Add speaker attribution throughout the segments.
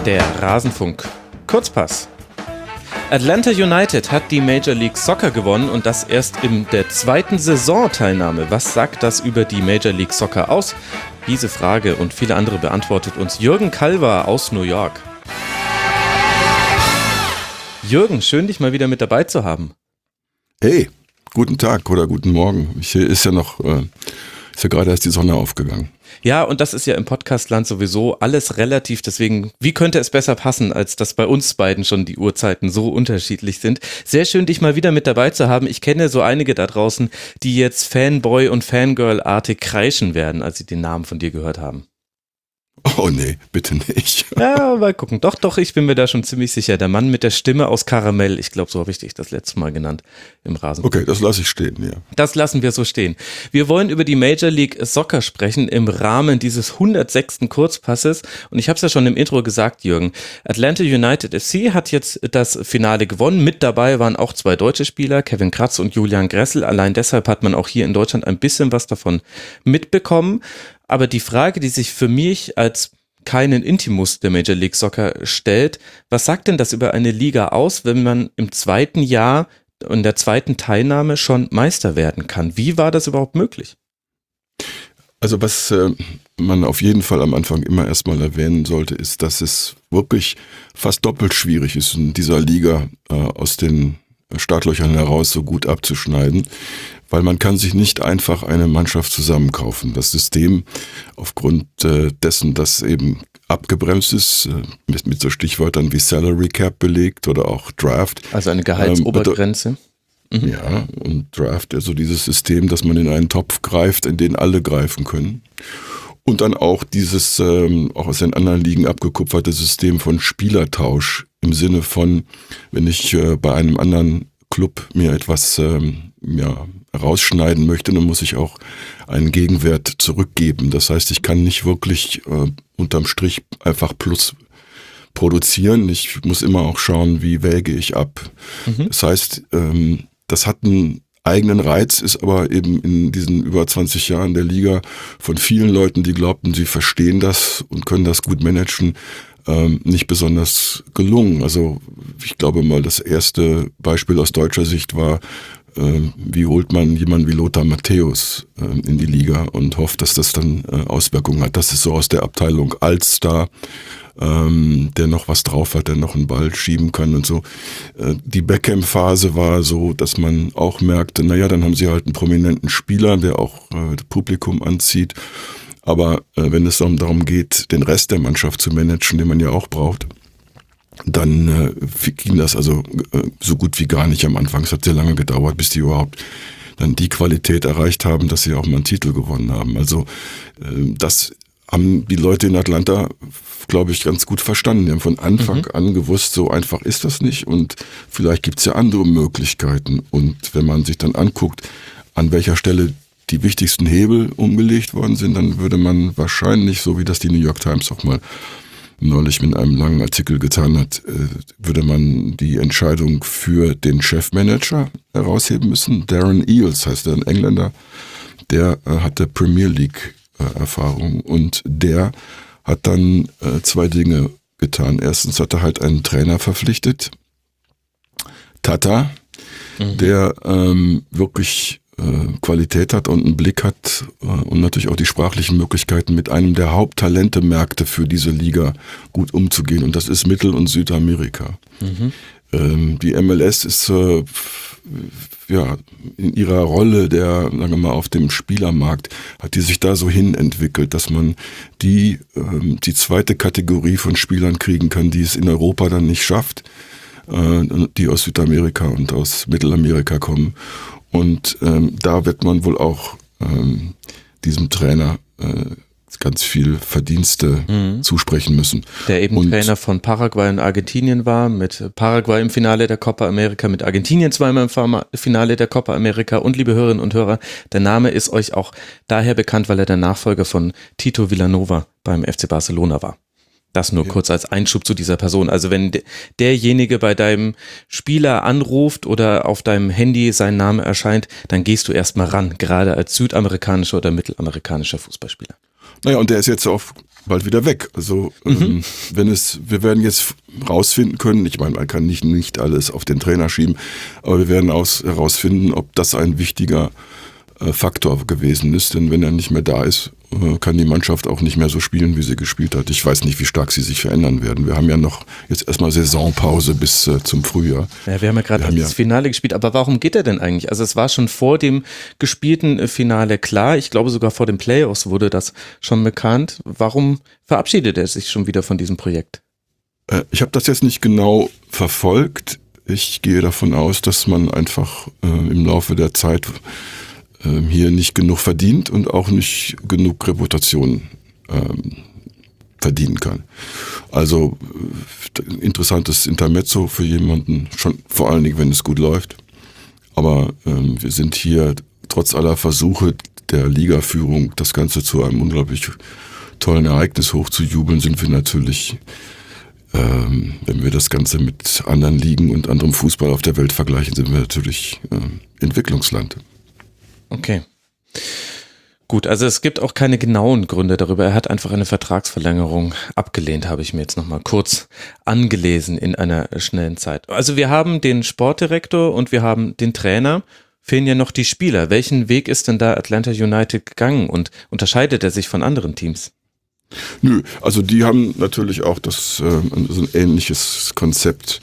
Speaker 1: Der Rasenfunk Kurzpass. Atlanta United hat die Major League Soccer gewonnen und das erst in der zweiten Saisonteilnahme. Was sagt das über die Major League Soccer aus? Diese Frage und viele andere beantwortet uns Jürgen Kalver aus New York. Jürgen, schön dich mal wieder mit dabei zu haben.
Speaker 2: Hey, guten Tag oder guten Morgen. Hier ist ja gerade erst die Sonne aufgegangen.
Speaker 1: Ja, und das ist ja im Podcastland sowieso alles relativ, deswegen, wie könnte es besser passen, als dass bei uns beiden schon die Uhrzeiten so unterschiedlich sind. Sehr schön, dich mal wieder mit dabei zu haben. Ich kenne so einige da draußen, die jetzt Fanboy- und Fangirl-artig kreischen werden, als sie den Namen von dir gehört haben.
Speaker 2: Oh nee, bitte nicht.
Speaker 1: Ja, mal gucken. Doch, ich bin mir da schon ziemlich sicher. Der Mann mit der Stimme aus Karamell, ich glaube, so habe ich dich das letzte Mal genannt im Rasen.
Speaker 2: Okay, das lasse ich stehen, ja.
Speaker 1: Das lassen wir so stehen. Wir wollen über die Major League Soccer sprechen im Rahmen dieses 106. Kurzpasses. Und ich habe es ja schon im Intro gesagt, Jürgen. Atlanta United FC hat jetzt das Finale gewonnen. Mit dabei waren auch zwei deutsche Spieler, Kevin Kratz und Julian Gressel. Allein deshalb hat man auch hier in Deutschland ein bisschen was davon mitbekommen. Aber die Frage, die sich für mich als keinen Intimus der Major League Soccer stellt, was sagt denn das über eine Liga aus, wenn man im zweiten Jahr und der zweiten Teilnahme schon Meister werden kann? Wie war das überhaupt möglich?
Speaker 2: Also was man auf jeden Fall am Anfang immer erstmal erwähnen sollte, ist, dass es wirklich fast doppelt schwierig ist, in dieser Liga aus den Startlöchern heraus so gut abzuschneiden, weil man kann sich nicht einfach eine Mannschaft zusammenkaufen. Das System, aufgrund dessen, dass eben abgebremst ist, mit so Stichwörtern wie Salary Cap belegt oder auch Draft.
Speaker 1: Also eine Gehaltsobergrenze.
Speaker 2: Ja, und Draft, also dieses System, dass man in einen Topf greift, in den alle greifen können. Und dann auch dieses auch aus den anderen Ligen abgekupferte System von Spielertausch im Sinne von, wenn ich bei einem anderen Club mir etwas rausschneiden möchte, dann muss ich auch einen Gegenwert zurückgeben. Das heißt, ich kann nicht wirklich unterm Strich einfach Plus produzieren. Ich muss immer auch schauen, wie wäge ich ab. Das heißt, das hat einen eigenen Reiz, ist aber eben in diesen über 20 Jahren der Liga von vielen Leuten, die glaubten, sie verstehen das und können das gut managen, nicht besonders gelungen. Also ich glaube mal, das erste Beispiel aus deutscher Sicht war, wie holt man jemanden wie Lothar Matthäus in die Liga und hofft, dass das dann Auswirkungen hat. Das ist so aus der Abteilung Allstar, der noch was drauf hat, der noch einen Ball schieben kann und so. Die Beckham-Phase war so, dass man auch merkte, naja, dann haben sie halt einen prominenten Spieler, der auch das Publikum anzieht. Aber wenn es dann darum geht, den Rest der Mannschaft zu managen, den man ja auch braucht, dann ging das also so gut wie gar nicht am Anfang. Es hat sehr lange gedauert, bis die überhaupt dann die Qualität erreicht haben, dass sie auch mal einen Titel gewonnen haben. Also das haben die Leute in Atlanta, glaube ich, ganz gut verstanden. Die haben von Anfang an gewusst, so einfach ist das nicht und vielleicht gibt es ja andere Möglichkeiten. Und wenn man sich dann anguckt, an welcher Stelle die wichtigsten Hebel umgelegt worden sind, dann würde man wahrscheinlich, so wie das die New York Times auch mal neulich mit einem langen Artikel getan hat, würde man die Entscheidung für den Chefmanager herausheben müssen. Darren Eales heißt er, ein Engländer, der hatte Premier League Erfahrung und der hat dann zwei Dinge getan. Erstens hat er halt einen Trainer verpflichtet, Tata, der wirklich Qualität hat und einen Blick hat und natürlich auch die sprachlichen Möglichkeiten, mit einem der Haupttalente-Märkte für diese Liga gut umzugehen. Und das ist Mittel- und Südamerika. Die MLS ist in ihrer Rolle der, sagen wir mal, auf dem Spielermarkt, hat die sich da so hin entwickelt, dass man die zweite Kategorie von Spielern kriegen kann, die es in Europa dann nicht schafft, die aus Südamerika und aus Mittelamerika kommen. Und da wird man wohl auch diesem Trainer ganz viel Verdienste zusprechen müssen.
Speaker 1: Der eben Trainer von Paraguay und Argentinien war, mit Paraguay im Finale der Copa America, mit Argentinien zweimal im Finale der Copa America. Und liebe Hörerinnen und Hörer, der Name ist euch auch daher bekannt, weil er der Nachfolger von Tito Vilanova beim FC Barcelona war. Das nur kurz als Einschub zu dieser Person. Also wenn derjenige bei deinem Spieler anruft oder auf deinem Handy sein Name erscheint, dann gehst du erstmal ran, gerade als südamerikanischer oder mittelamerikanischer Fußballspieler.
Speaker 2: Naja, und der ist jetzt auf bald wieder weg. Also wir werden jetzt rausfinden können, ich meine, man kann nicht alles auf den Trainer schieben, aber wir werden herausfinden, ob das ein wichtiger Faktor gewesen ist, denn wenn er nicht mehr da ist, kann die Mannschaft auch nicht mehr so spielen, wie sie gespielt hat. Ich weiß nicht, wie stark sie sich verändern werden. Wir haben ja noch jetzt erstmal Saisonpause bis zum Frühjahr.
Speaker 1: Ja, wir haben ja gerade das Finale gespielt, aber warum geht er denn eigentlich? Also es war schon vor dem gespielten Finale klar, ich glaube sogar vor den Playoffs wurde das schon bekannt. Warum verabschiedet er sich schon wieder von diesem Projekt?
Speaker 2: Ich habe das jetzt nicht genau verfolgt. Ich gehe davon aus, dass man einfach im Laufe der Zeit hier nicht genug verdient und auch nicht genug Reputation verdienen kann. Also interessantes Intermezzo für jemanden, schon vor allen Dingen, wenn es gut läuft. Aber wir sind hier trotz aller Versuche der Ligaführung, das Ganze zu einem unglaublich tollen Ereignis hochzujubeln, sind wir natürlich, wenn wir das Ganze mit anderen Ligen und anderem Fußball auf der Welt vergleichen, sind wir natürlich Entwicklungsland.
Speaker 1: Okay. Gut, also es gibt auch keine genauen Gründe darüber. Er hat einfach eine Vertragsverlängerung abgelehnt, habe ich mir jetzt nochmal kurz angelesen in einer schnellen Zeit. Also wir haben den Sportdirektor und wir haben den Trainer. Fehlen ja noch die Spieler. Welchen Weg ist denn da Atlanta United gegangen und unterscheidet er sich von anderen Teams?
Speaker 2: Nö, also die haben natürlich auch so ein ähnliches Konzept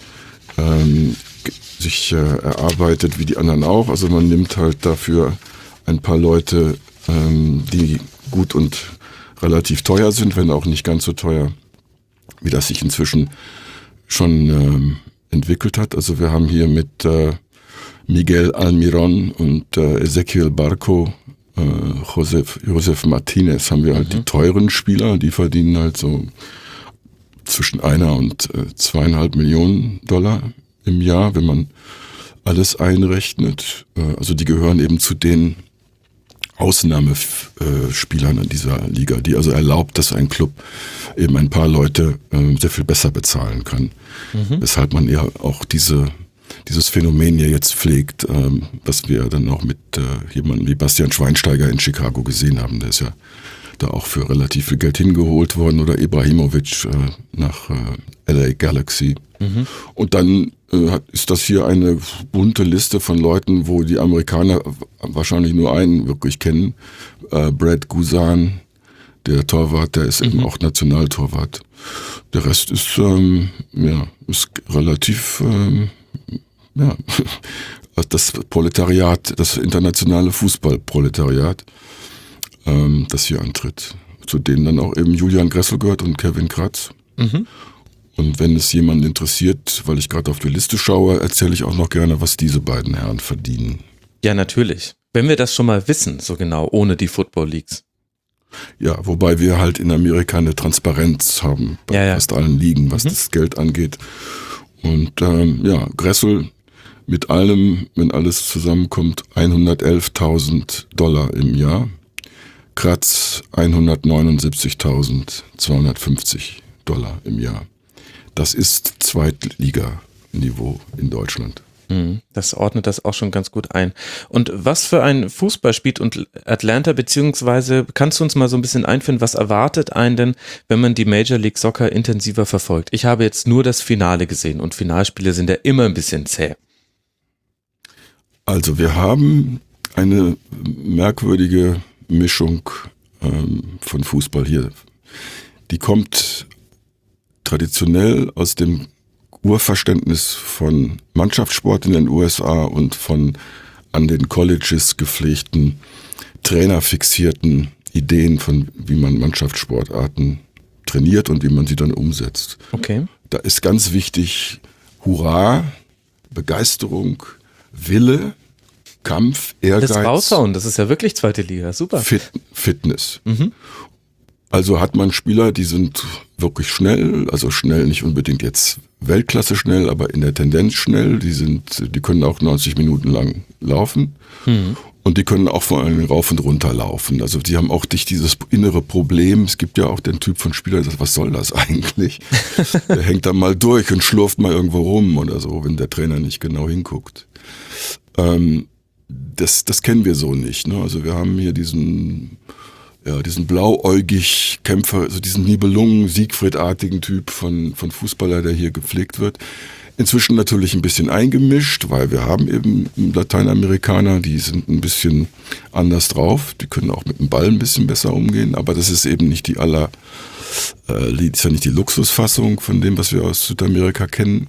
Speaker 2: sich erarbeitet wie die anderen auch. Also man nimmt halt dafür ein paar Leute, die gut und relativ teuer sind, wenn auch nicht ganz so teuer, wie das sich inzwischen schon entwickelt hat. Also wir haben hier mit Miguel Almiron und Ezequiel Barco, Josef Martinez haben wir halt die teuren Spieler, die verdienen halt so zwischen 1 und 2,5 Millionen Dollar im Jahr, wenn man alles einrechnet. Also die gehören eben zu den Ausnahmespielern in dieser Liga, die also erlaubt, dass ein Club eben ein paar Leute sehr viel besser bezahlen kann. Weshalb man ja auch dieses Phänomen ja jetzt pflegt, was wir dann auch mit jemandem wie Bastian Schweinsteiger in Chicago gesehen haben. Der ist ja da auch für relativ viel Geld hingeholt worden, oder Ibrahimovic nach LA Galaxy. Und dann ist das hier eine bunte Liste von Leuten, wo die Amerikaner wahrscheinlich nur einen wirklich kennen. Brad Guzan, der Torwart, der ist eben auch Nationaltorwart. Der Rest ist, ist relativ, das Proletariat, das internationale Fußballproletariat, das hier antritt. Zu denen dann auch eben Julian Gressel gehört und Kevin Kratz. Und wenn es jemanden interessiert, weil ich gerade auf die Liste schaue, erzähle ich auch noch gerne, was diese beiden Herren verdienen.
Speaker 1: Ja, natürlich. Wenn wir das schon mal wissen, so genau, ohne die Football Leagues.
Speaker 2: Ja, wobei wir halt in Amerika eine Transparenz haben bei fast allen Ligen, was das Geld angeht. Und Gressel mit allem, wenn alles zusammenkommt, $111.000 im Jahr. Kratz $179.250 im Jahr. Das ist Zweitliganiveau in Deutschland.
Speaker 1: Das ordnet das auch schon ganz gut ein. Und was für ein Fußball spielt und Atlanta, beziehungsweise kannst du uns mal so ein bisschen einführen, was erwartet einen denn, wenn man die Major League Soccer intensiver verfolgt? Ich habe jetzt nur das Finale gesehen und Finalspiele sind ja immer ein bisschen zäh.
Speaker 2: Also wir haben eine merkwürdige Mischung von Fußball hier. Die kommt traditionell aus dem Urverständnis von Mannschaftssport in den USA und von an den Colleges gepflegten, trainerfixierten Ideen von, wie man Mannschaftssportarten trainiert und wie man sie dann umsetzt.
Speaker 1: Okay.
Speaker 2: Da ist ganz wichtig Hurra, Begeisterung, Wille, Kampf, Ehrgeiz.
Speaker 1: Das Raushauen, das ist ja wirklich zweite Liga, super.
Speaker 2: Fitness. Also hat man Spieler, die sind wirklich schnell, also schnell nicht unbedingt jetzt Weltklasse schnell, aber in der Tendenz schnell. Die können auch 90 Minuten lang laufen und die können auch vor allem rauf und runter laufen. Also die haben auch nicht dieses innere Problem. Es gibt ja auch den Typ von Spieler, der sagt, was soll das eigentlich? Der hängt da mal durch und schlurft mal irgendwo rum oder so, wenn der Trainer nicht genau hinguckt. Das kennen wir so nicht. Ne? Also wir haben hier diesen diesen blauäugig Kämpfer, so diesen Nibelungen-Siegfried-artigen Typ von Fußballer, der hier gepflegt wird. Inzwischen natürlich ein bisschen eingemischt, weil wir haben eben Lateinamerikaner, die sind ein bisschen anders drauf, die können auch mit dem Ball ein bisschen besser umgehen, aber das ist eben nicht ist ja nicht die Luxusfassung von dem, was wir aus Südamerika kennen.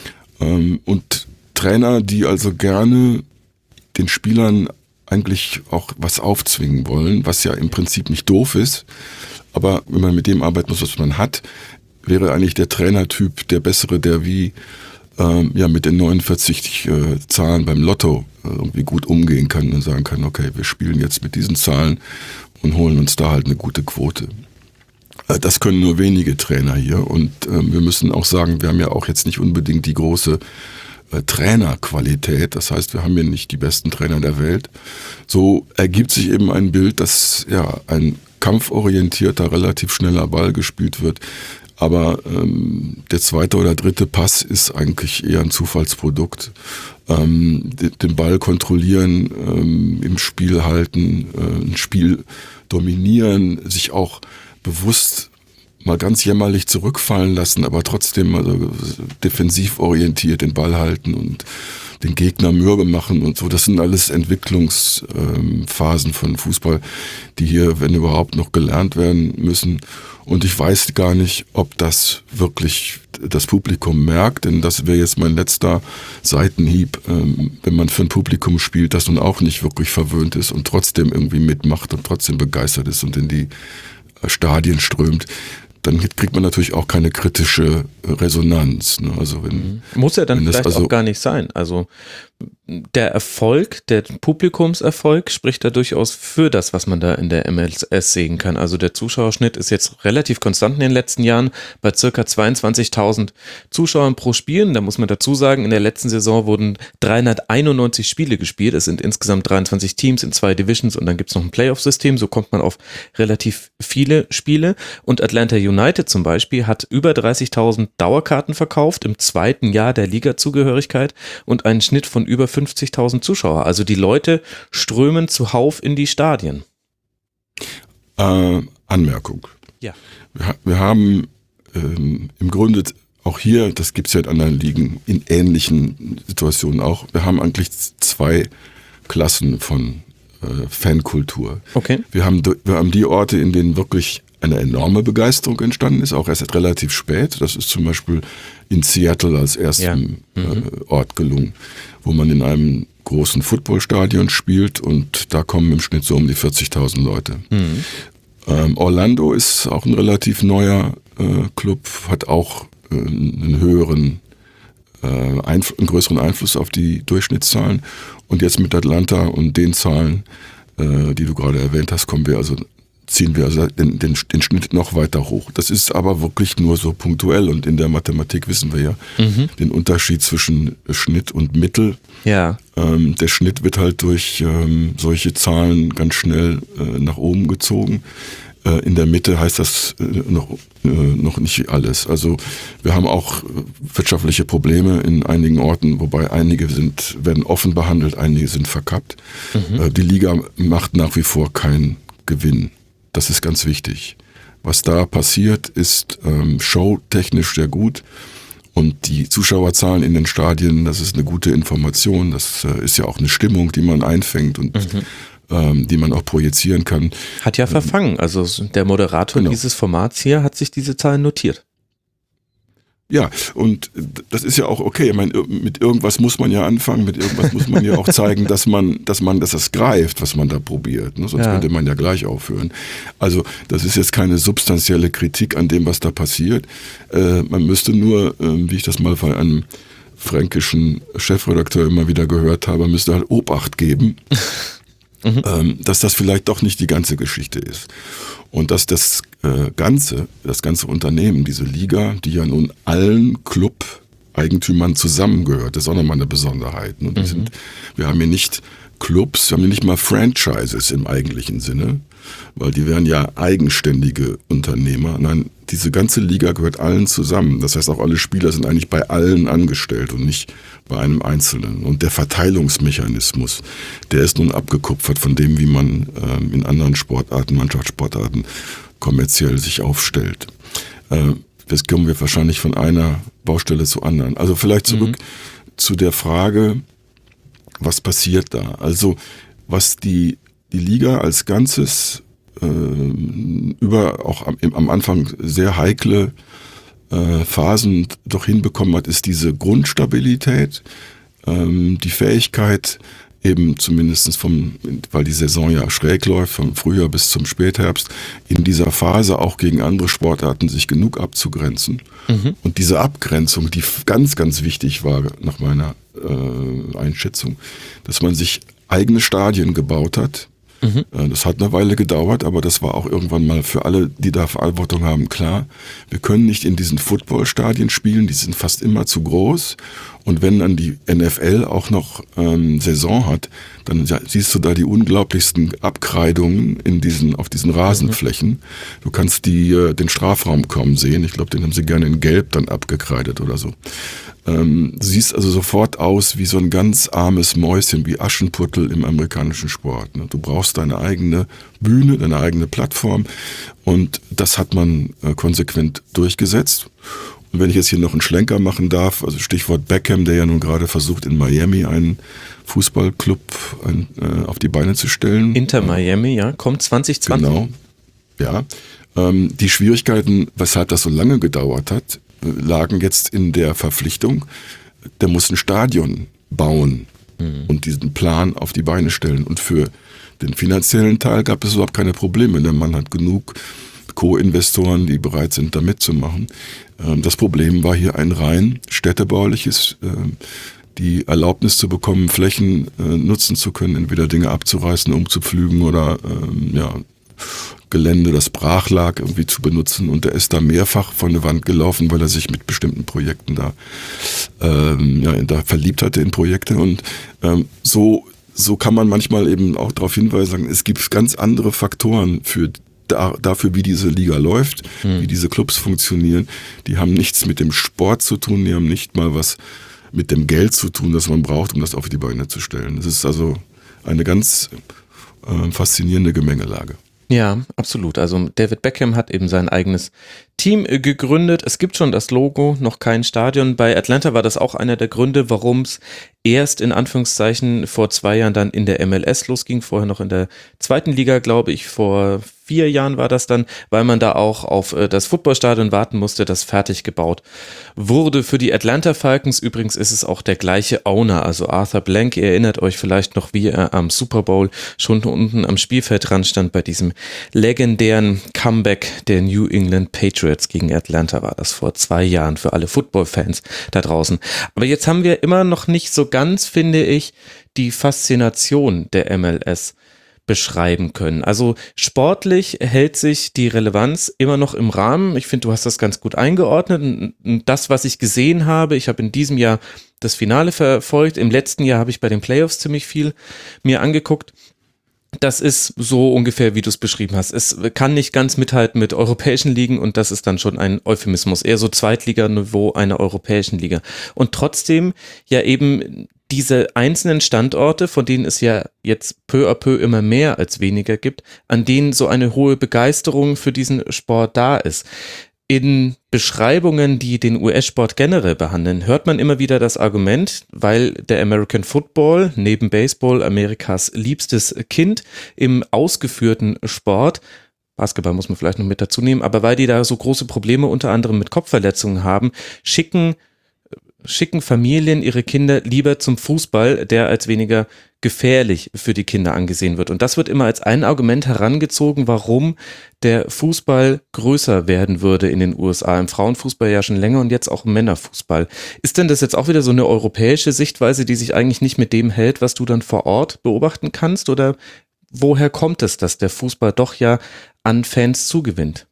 Speaker 2: Und Trainer, die also gerne den Spielern eigentlich auch was aufzwingen wollen, was ja im Prinzip nicht doof ist, aber wenn man mit dem arbeiten muss, was man hat, wäre eigentlich der Trainertyp der bessere, der wie mit den 49 Zahlen beim Lotto irgendwie gut umgehen kann und sagen kann, okay, wir spielen jetzt mit diesen Zahlen und holen uns da halt eine gute Quote. Das können nur wenige Trainer hier und wir müssen auch sagen, wir haben ja auch jetzt nicht unbedingt die große Trainerqualität, das heißt, wir haben hier nicht die besten Trainer der Welt. So ergibt sich eben ein Bild, dass ein kampforientierter, relativ schneller Ball gespielt wird, aber der zweite oder dritte Pass ist eigentlich eher ein Zufallsprodukt. Den Ball kontrollieren, im Spiel halten, ein Spiel dominieren, sich auch bewusst mal ganz jämmerlich zurückfallen lassen, aber trotzdem also defensiv orientiert den Ball halten und den Gegner mürbe machen und so. Das sind alles Entwicklungsphasen von Fußball, die hier, wenn überhaupt, noch gelernt werden müssen. Und ich weiß gar nicht, ob das wirklich das Publikum merkt, denn das wäre jetzt mein letzter Seitenhieb, wenn man für ein Publikum spielt, das nun auch nicht wirklich verwöhnt ist und trotzdem irgendwie mitmacht und trotzdem begeistert ist und in die Stadien strömt. Dann kriegt man natürlich auch keine kritische Resonanz. Ne? Also
Speaker 1: muss ja dann vielleicht auch gar nicht sein. Also der Erfolg, der Publikumserfolg spricht da durchaus für das, was man da in der MLS sehen kann. Also der Zuschauerschnitt ist jetzt relativ konstant in den letzten Jahren bei circa 22.000 Zuschauern pro Spiel. Da muss man dazu sagen, in der letzten Saison wurden 391 Spiele gespielt. Es sind insgesamt 23 Teams in 2 Divisions und dann gibt es noch ein Playoff-System. So kommt man auf relativ viele Spiele. Und Atlanta United zum Beispiel hat über 30.000 Dauerkarten verkauft im zweiten Jahr der Liga-Zugehörigkeit und einen Schnitt von über 50.000 Zuschauer. Also die Leute strömen zuhauf in die Stadien.
Speaker 2: Anmerkung.
Speaker 1: Ja.
Speaker 2: Wir haben im Grunde auch hier, das gibt es ja in anderen Ligen, in ähnlichen Situationen auch, wir haben eigentlich 2 Klassen von Fankultur.
Speaker 1: Okay.
Speaker 2: Wir haben die Orte, in denen wirklich eine enorme Begeisterung entstanden ist, auch erst relativ spät. Das ist zum Beispiel in Seattle als ersten Ort gelungen, wo man in einem großen Footballstadion spielt und da kommen im Schnitt so um die 40.000 Leute. Orlando ist auch ein relativ neuer Club, hat auch einen größeren Einfluss auf die Durchschnittszahlen. Und jetzt mit Atlanta und den Zahlen, die du gerade erwähnt hast, ziehen wir also den Schnitt noch weiter hoch. Das ist aber wirklich nur so punktuell und in der Mathematik wissen wir ja den Unterschied zwischen Schnitt und Mittel.
Speaker 1: Ja.
Speaker 2: Der Schnitt wird halt durch solche Zahlen ganz schnell nach oben gezogen. In der Mitte heißt das noch nicht alles. Also wir haben auch wirtschaftliche Probleme in einigen Orten, wobei einige werden offen behandelt, einige sind verkappt. Die Liga macht nach wie vor keinen Gewinn. Das ist ganz wichtig. Was da passiert, ist showtechnisch sehr gut. Und die Zuschauerzahlen in den Stadien, das ist eine gute Information. Das ist ja auch eine Stimmung, die man einfängt und die man auch projizieren kann.
Speaker 1: Hat ja verfangen. Also der Moderator dieses Formats hier hat sich diese Zahlen notiert.
Speaker 2: Ja, und das ist ja auch okay. Ich meine, mit irgendwas muss man ja anfangen, mit irgendwas muss man ja auch zeigen, dass das greift, was man da probiert. Ne? Sonst könnte man ja gleich aufhören. Also das ist jetzt keine substanzielle Kritik an dem, was da passiert. Man müsste nur, wie ich das mal von einem fränkischen Chefredakteur immer wieder gehört habe, müsste halt Obacht geben, dass das vielleicht doch nicht die ganze Geschichte ist. Und dass das ganze Unternehmen, diese Liga, die ja nun allen Club-Eigentümern zusammengehört, das ist auch nochmal eine Besonderheit. Ne? Wir haben hier nicht Clubs, wir haben ja nicht mal Franchises im eigentlichen Sinne, weil die wären ja eigenständige Unternehmer. Nein, diese ganze Liga gehört allen zusammen. Das heißt, auch alle Spieler sind eigentlich bei allen angestellt und nicht bei einem Einzelnen. Und der Verteilungsmechanismus, der ist nun abgekupfert von dem, wie man in anderen Sportarten, Mannschaftssportarten kommerziell sich aufstellt. Das kommen wir wahrscheinlich von einer Baustelle zur anderen. Also vielleicht zurück zu der Frage, was passiert da? Also was die Liga als Ganzes über auch am Anfang sehr heikle Phasen doch hinbekommen hat, ist diese Grundstabilität, die Fähigkeit eben zumindest weil die Saison ja schräg läuft, vom Frühjahr bis zum Spätherbst, in dieser Phase auch gegen andere Sportarten sich genug abzugrenzen. Und diese Abgrenzung, die ganz, ganz wichtig war nach meiner Einschätzung, dass man sich eigene Stadien gebaut hat. Das hat eine Weile gedauert, aber das war auch irgendwann mal für alle, die da Verantwortung haben, klar. Wir können nicht in diesen Footballstadien spielen, die sind fast immer zu groß. Und wenn dann die NFL auch noch Saison hat, dann siehst du da die unglaublichsten Abkreidungen auf diesen Rasenflächen. Du kannst den Strafraum kaum sehen. Ich glaube, den haben sie gerne in Gelb dann abgekreidet oder so. Du siehst also sofort aus wie so ein ganz armes Mäuschen, wie Aschenputtel im amerikanischen Sport. Du brauchst deine eigene Bühne, deine eigene Plattform und das hat man konsequent durchgesetzt. Und wenn ich jetzt hier noch einen Schlenker machen darf, also Stichwort Beckham, der ja nun gerade versucht in Miami einen Fußballclub auf die Beine zu stellen.
Speaker 1: Inter Miami, ja, kommt 2020.
Speaker 2: Genau, ja. Die Schwierigkeiten, weshalb das so lange gedauert hat, lagen jetzt in der Verpflichtung, der muss ein Stadion bauen und diesen Plan auf die Beine stellen. Und für den finanziellen Teil gab es überhaupt keine Probleme. Der Mann hat genug Co-Investoren, die bereit sind, da mitzumachen. Das Problem war hier ein rein städtebauliches, die Erlaubnis zu bekommen, Flächen nutzen zu können, entweder Dinge abzureißen, umzupflügen oder Gelände, das brach lag, irgendwie zu benutzen. Und er ist da mehrfach von der Wand gelaufen, weil er sich mit bestimmten Projekten da verliebt hatte in Projekte. Und so kann man manchmal eben auch darauf hinweisen, es gibt ganz andere Faktoren dafür, wie diese Liga läuft, wie diese Clubs funktionieren. Die haben nichts mit dem Sport zu tun, die haben nicht mal was mit dem Geld zu tun, das man braucht, um das auf die Beine zu stellen. Das ist also eine ganz faszinierende Gemengelage.
Speaker 1: Ja, absolut. Also David Beckham hat eben sein eigenes Team gegründet. Es gibt schon das Logo, noch kein Stadion. Bei Atlanta war das auch einer der Gründe, warum es erst in Anführungszeichen vor 2 Jahren dann in der MLS losging, vorher noch in der zweiten Liga, glaube ich, vor 4 Jahren war das dann, weil man da auch auf das Footballstadion warten musste, das fertig gebaut wurde. Für die Atlanta Falcons übrigens ist es auch der gleiche Owner, also Arthur Blank. Ihr erinnert euch vielleicht noch, wie er am Super Bowl schon unten am Spielfeldrand stand bei diesem legendären Comeback der New England Patriots gegen Atlanta, war das vor 2 Jahren für alle Football-Fans da draußen. Aber jetzt haben wir immer noch nicht so ganz, finde ich, die Faszination der MLS beschreiben können. Also sportlich hält sich die Relevanz immer noch im Rahmen. Ich finde, du hast das ganz gut eingeordnet. Und das, was ich gesehen habe, ich habe in diesem Jahr das Finale verfolgt. Im letzten Jahr habe ich bei den Playoffs ziemlich viel mir angeguckt. Das ist so ungefähr, wie du es beschrieben hast. Es kann nicht ganz mithalten mit europäischen Ligen und das ist dann schon ein Euphemismus. Eher so Zweitliganiveau einer europäischen Liga. Und trotzdem ja eben diese einzelnen Standorte, von denen es ja jetzt peu à peu immer mehr als weniger gibt, an denen so eine hohe Begeisterung für diesen Sport da ist. In Beschreibungen, die den US-Sport generell behandeln, hört man immer wieder das Argument, weil der American Football neben Baseball Amerikas liebstes Kind im ausgeführten Sport, Basketball muss man vielleicht noch mit dazu nehmen, aber weil die da so große Probleme unter anderem mit Kopfverletzungen haben, schicken Familien ihre Kinder lieber zum Fußball, der als weniger gefährlich für die Kinder angesehen wird. Und das wird immer als ein Argument herangezogen, warum der Fußball größer werden würde in den USA. Im Frauenfußball ja schon länger und jetzt auch im Männerfußball. Ist denn das jetzt auch wieder so eine europäische Sichtweise, die sich eigentlich nicht mit dem hält, was du dann vor Ort beobachten kannst? Oder woher kommt es, dass der Fußball doch ja an Fans zugewinnt?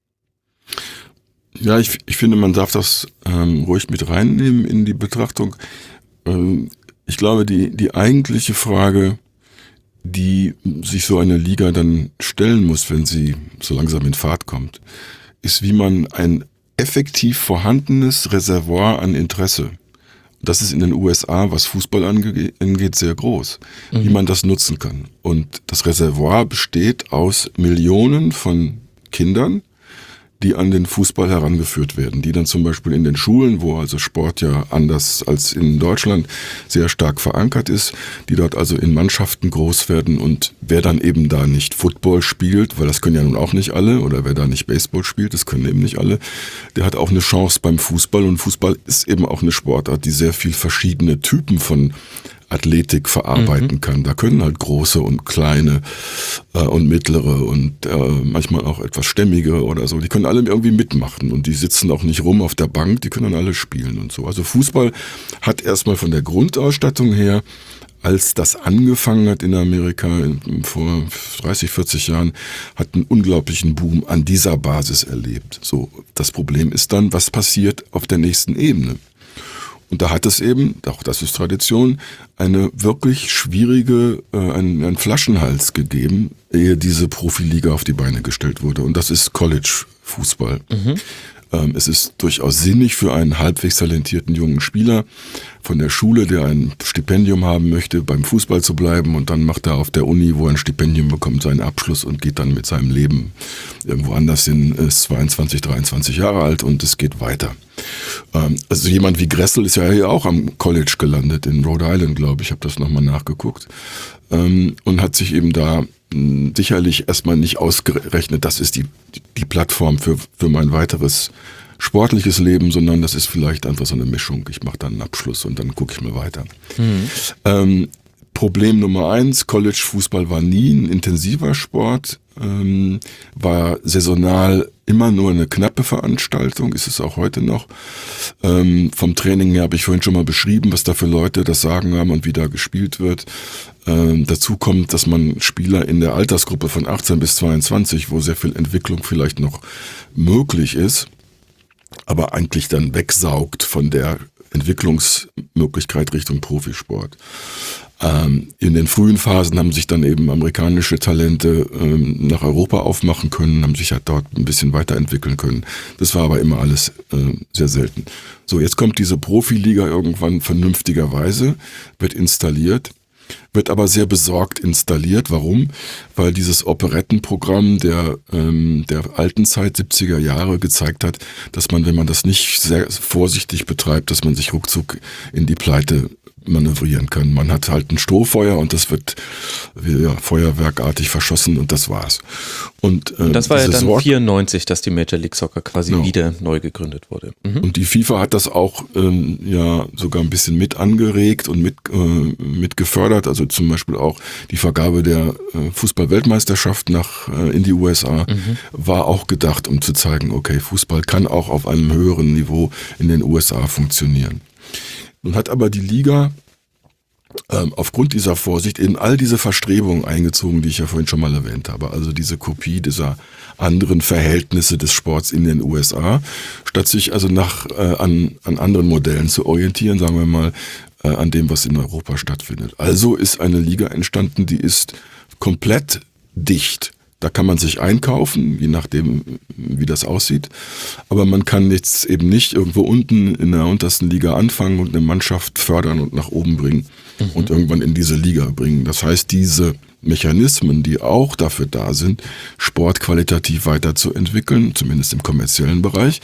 Speaker 2: Ja, ich finde, man darf das ruhig mit reinnehmen in die Betrachtung. Ich glaube, die eigentliche Frage die sich so eine Liga dann stellen muss, wenn sie so langsam in Fahrt kommt, ist, wie man ein effektiv vorhandenes Reservoir an Interesse, das ist in den USA, was Fußball angeht, sehr groß, wie man das nutzen kann. Und das Reservoir besteht aus Millionen von Kindern, die an den Fußball herangeführt werden, die dann zum Beispiel in den Schulen, wo also Sport ja anders als in Deutschland sehr stark verankert ist, die dort also in Mannschaften groß werden, und wer dann eben da nicht Football spielt, weil das können ja nun auch nicht alle, oder wer da nicht Baseball spielt, das können eben nicht alle, der hat auch eine Chance beim Fußball, und Fußball ist eben auch eine Sportart, die sehr viel verschiedene Typen von Athletik verarbeiten kann. Da können halt große und kleine und mittlere und manchmal auch etwas stämmige oder so, die können alle irgendwie mitmachen, und die sitzen auch nicht rum auf der Bank, die können alle spielen und so. Also Fußball hat erstmal von der Grundausstattung her, als das angefangen hat in Amerika vor 30, 40 Jahren, hat einen unglaublichen Boom an dieser Basis erlebt. So, das Problem ist dann, was passiert auf der nächsten Ebene? Und da hat es eben, auch das ist Tradition, eine wirklich schwierige, einen Flaschenhals gegeben, ehe diese Profiliga auf die Beine gestellt wurde. Und das ist College-Fußball. Es ist durchaus sinnig für einen halbwegs talentierten jungen Spieler von der Schule, der ein Stipendium haben möchte, beim Fußball zu bleiben, und dann macht er auf der Uni, wo er ein Stipendium bekommt, seinen Abschluss und geht dann mit seinem Leben irgendwo anders hin, ist 22, 23 Jahre alt und es geht weiter. Also jemand wie Gressel ist ja hier auch am College gelandet, in Rhode Island, glaube ich, habe das nochmal nachgeguckt, und hat sich eben da sicherlich erstmal nicht ausgerechnet, das ist die Plattform für mein weiteres sportliches Leben, sondern das ist vielleicht einfach so eine Mischung. Ich mache dann einen Abschluss und dann gucke ich mal weiter. Problem Nummer 1, College-Fußball war nie ein intensiver Sport, war saisonal immer nur eine knappe Veranstaltung, ist es auch heute noch. Vom Training her habe ich vorhin schon mal beschrieben, was da für Leute das Sagen haben und wie da gespielt wird. Dazu kommt, dass man Spieler in der Altersgruppe von 18 bis 22, wo sehr viel Entwicklung vielleicht noch möglich ist, aber eigentlich dann wegsaugt von der Entwicklungsmöglichkeit Richtung Profisport. In den frühen Phasen haben sich dann eben amerikanische Talente nach Europa aufmachen können, haben sich halt dort ein bisschen weiterentwickeln können. Das war aber immer alles sehr selten. So, jetzt kommt diese Profiliga irgendwann vernünftigerweise, wird installiert, wird aber sehr besorgt installiert. Warum? Weil dieses Operettenprogramm der alten Zeit, 70er Jahre, gezeigt hat, dass man, wenn man das nicht sehr vorsichtig betreibt, dass man sich ruckzuck in die Pleite manövrieren kann. Man hat halt ein Strohfeuer und das wird feuerwerkartig verschossen und das war's. Und
Speaker 1: das war ja dann 94, dass die Major League Soccer quasi wieder neu gegründet wurde.
Speaker 2: Und die FIFA hat das auch sogar ein bisschen mit angeregt und mit gefördert. Also zum Beispiel auch die Vergabe der Fußball-Weltmeisterschaft in die USA war auch gedacht, um zu zeigen, okay, Fußball kann auch auf einem höheren Niveau in den USA funktionieren. Nun hat aber die Liga aufgrund dieser Vorsicht eben all diese Verstrebungen eingezogen, die ich ja vorhin schon mal erwähnt habe. Also diese Kopie dieser anderen Verhältnisse des Sports in den USA, statt sich also an anderen Modellen zu orientieren, sagen wir mal, an dem, was in Europa stattfindet. Also ist eine Liga entstanden, die ist komplett dicht. Da kann man sich einkaufen, je nachdem, wie das aussieht. Aber man kann jetzt eben nicht irgendwo unten in der untersten Liga anfangen und eine Mannschaft fördern und nach oben bringen und irgendwann in diese Liga bringen. Das heißt, diese Mechanismen, die auch dafür da sind, Sport qualitativ weiterzuentwickeln, zumindest im kommerziellen Bereich,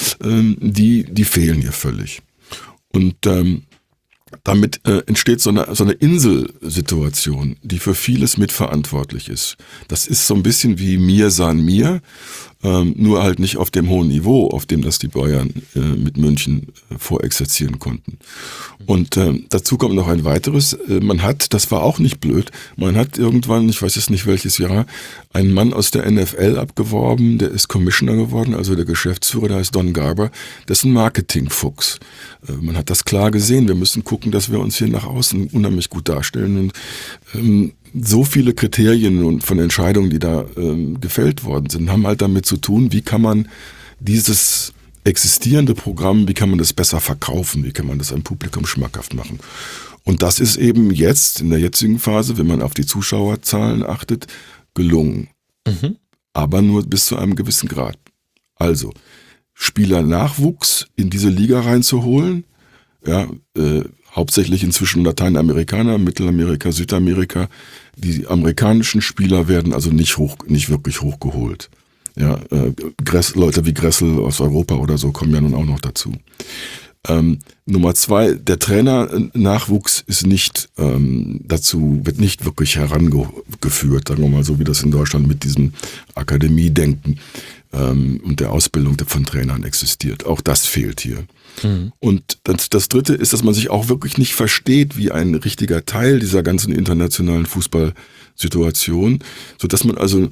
Speaker 2: die fehlen hier völlig. Und damit entsteht so eine Inselsituation, die für vieles mitverantwortlich ist. Das ist so ein bisschen wie Mir san mir, nur halt nicht auf dem hohen Niveau, auf dem das die Bayern mit München vorexerzieren konnten. Und dazu kommt noch ein weiteres. Das war auch nicht blöd, man hat irgendwann, ich weiß jetzt nicht welches Jahr, einen Mann aus der NFL abgeworben, der ist Commissioner geworden, also der Geschäftsführer, der heißt Don Garber, das ist ein Marketingfuchs. Man hat das klar gesehen, wir müssen gucken, dass wir uns hier nach außen unheimlich gut darstellen. Und so viele Kriterien und von Entscheidungen, die da gefällt worden sind, haben halt damit zu tun, wie kann man dieses existierende Programm, wie kann man das besser verkaufen, wie kann man das einem Publikum schmackhaft machen. Und das ist eben jetzt, in der jetzigen Phase, wenn man auf die Zuschauerzahlen achtet, gelungen. Aber nur bis zu einem gewissen Grad. Also, Spielernachwuchs in diese Liga reinzuholen, ja, hauptsächlich inzwischen Lateinamerikaner, Mittelamerika, Südamerika. Die amerikanischen Spieler werden also nicht wirklich hochgeholt. Ja, Leute wie Gressel aus Europa oder so kommen ja nun auch noch dazu. Nummer 2, der Trainernachwuchs ist wird nicht wirklich herangeführt, sagen wir mal so, wie das in Deutschland mit diesem Akademiedenken und der Ausbildung von Trainern existiert. Auch das fehlt hier. Und das Dritte ist, dass man sich auch wirklich nicht versteht wie ein richtiger Teil dieser ganzen internationalen Fußballsituation, sodass man also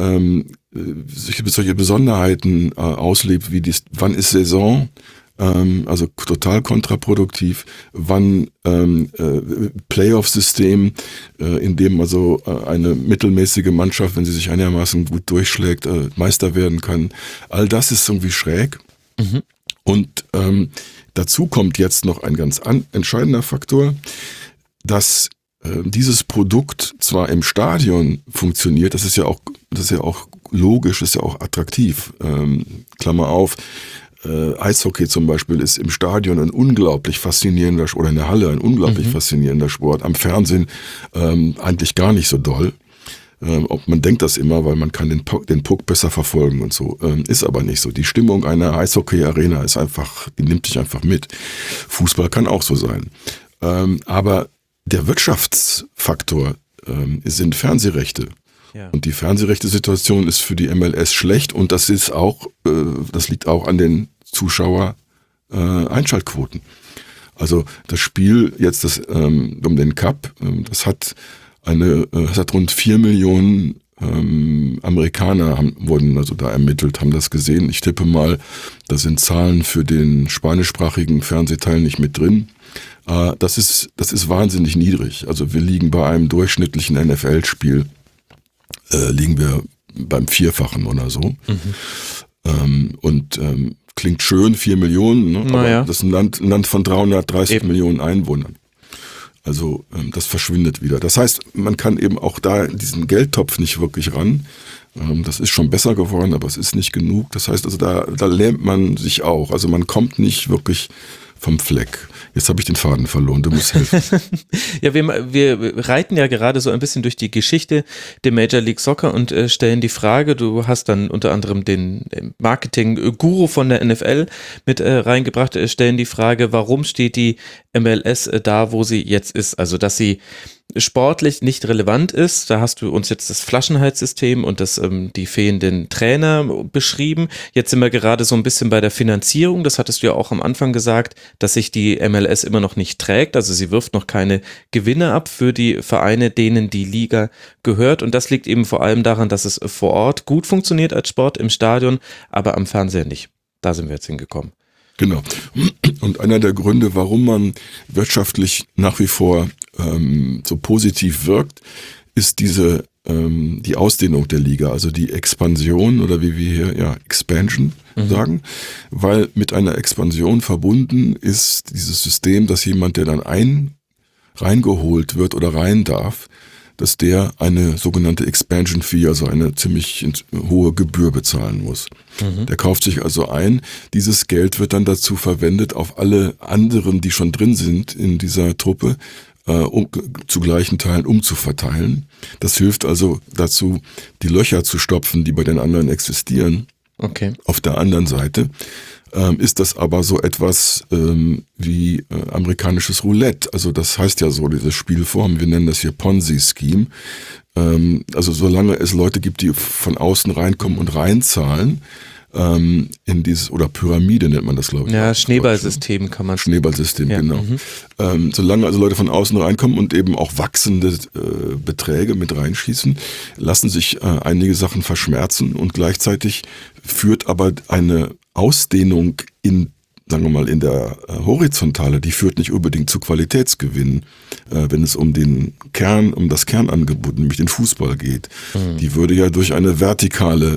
Speaker 2: solche Besonderheiten auslebt, wie wann ist Saison, also total kontraproduktiv, wann Playoff-System, in dem also eine mittelmäßige Mannschaft, wenn sie sich einigermaßen gut durchschlägt, Meister werden kann. All das ist irgendwie schräg. Und dazu kommt jetzt noch ein ganz entscheidender Faktor, dass dieses Produkt zwar im Stadion funktioniert, das ist ja auch logisch, ist ja auch attraktiv. Klammer auf, Eishockey zum Beispiel ist im Stadion ein unglaublich faszinierender, oder in der Halle ein unglaublich faszinierender Sport. Am Fernsehen eigentlich gar nicht so doll. Man denkt das immer, weil man kann den Puck besser verfolgen und so. Ist aber nicht so. Die Stimmung einer Eishockey-Arena ist einfach, die nimmt dich einfach mit. Fußball kann auch so sein. Aber der Wirtschaftsfaktor sind Fernsehrechte. Ja. Und die Fernsehrechte-Situation ist für die MLS schlecht und das liegt auch an den Zuschauer-Einschaltquoten. Also das Spiel jetzt um den Cup, das hat rund 4 Millionen Amerikaner wurden also da ermittelt, haben das gesehen. Ich tippe mal, da sind Zahlen für den spanischsprachigen Fernsehteil nicht mit drin. Das ist wahnsinnig niedrig. Also wir liegen bei einem durchschnittlichen NFL-Spiel liegen wir beim Vierfachen oder so. Klingt schön, 4 Millionen, ne? Aber das ist ein Land von 330 Millionen Einwohnern. Also das verschwindet wieder. Das heißt, man kann eben auch da diesen Geldtopf nicht wirklich ran. Das ist schon besser geworden, aber es ist nicht genug. Das heißt, also da lähmt man sich auch. Also man kommt nicht wirklich vom Fleck. Jetzt habe ich den Faden verloren, du musst helfen.
Speaker 1: Ja, wir reiten ja gerade so ein bisschen durch die Geschichte der Major League Soccer und stellen die Frage, du hast dann unter anderem den Marketing-Guru von der NFL mit reingebracht, stellen die Frage, warum steht die MLS da, wo sie jetzt ist? Also, dass sie sportlich nicht relevant ist. Da hast du uns jetzt das Flaschenhalssystem und die fehlenden Trainer beschrieben. Jetzt sind wir gerade so ein bisschen bei der Finanzierung. Das hattest du ja auch am Anfang gesagt, dass sich die MLS immer noch nicht trägt. Also sie wirft noch keine Gewinne ab für die Vereine, denen die Liga gehört. Und das liegt eben vor allem daran, dass es vor Ort gut funktioniert als Sport im Stadion, aber am Fernseher nicht. Da sind wir jetzt hingekommen.
Speaker 2: Genau. Und einer der Gründe, warum man wirtschaftlich nach wie vor so positiv wirkt, ist die Ausdehnung der Liga, also die Expansion oder wie wir hier Expansion sagen, weil mit einer Expansion verbunden ist dieses System, dass jemand, der dann reingeholt wird oder rein darf, dass der eine sogenannte Expansion Fee, also eine ziemlich hohe Gebühr bezahlen muss. Der kauft sich also ein. Dieses Geld wird dann dazu verwendet, auf alle anderen, die schon drin sind in dieser Truppe, zu gleichen Teilen umzuverteilen. Das hilft also dazu, die Löcher zu stopfen, die bei den anderen existieren.
Speaker 1: Okay.
Speaker 2: Auf der anderen Seite ist das aber so etwas wie amerikanisches Roulette. Also das heißt ja so, diese Spielform, wir nennen das hier Ponzi-Scheme. Also solange es Leute gibt, die von außen reinkommen und reinzahlen, in dieses, oder Pyramide nennt man das, glaube ich.
Speaker 1: Ja, Schneeballsystem kann man.
Speaker 2: Schneeballsystem, genau. Solange also Leute von außen reinkommen und eben auch wachsende Beträge mit reinschießen, lassen sich einige Sachen verschmerzen und gleichzeitig führt aber eine Ausdehnung sagen wir mal, in der Horizontale, die führt nicht unbedingt zu Qualitätsgewinnen, wenn es um das Kernangebot, nämlich den Fußball geht. Die würde ja durch eine vertikale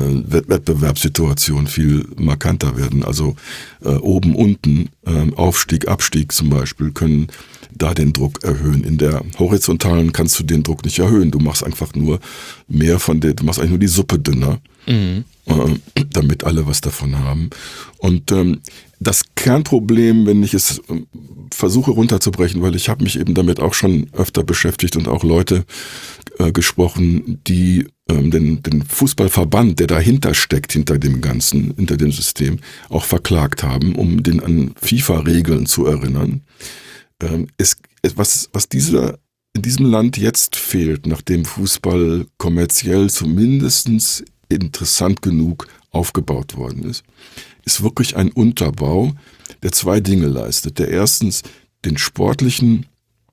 Speaker 2: Wettbewerbssituation viel markanter werden. Also oben, unten, Aufstieg, Abstieg zum Beispiel können da den Druck erhöhen. In der horizontalen kannst du den Druck nicht erhöhen. Du machst einfach nur mehr du machst eigentlich nur die Suppe dünner, damit alle was davon haben. Und das Kernproblem, wenn ich es versuche runterzubrechen, weil ich habe mich eben damit auch schon öfter beschäftigt und auch Leute gesprochen, die den Fußballverband, der dahinter steckt, hinter dem Ganzen, hinter dem System, auch verklagt haben, um den an FIFA-Regeln zu erinnern. Was in diesem Land jetzt fehlt, nachdem Fußball kommerziell zumindest interessant genug aufgebaut worden ist wirklich ein Unterbau, der zwei Dinge leistet. Der erstens das sportliche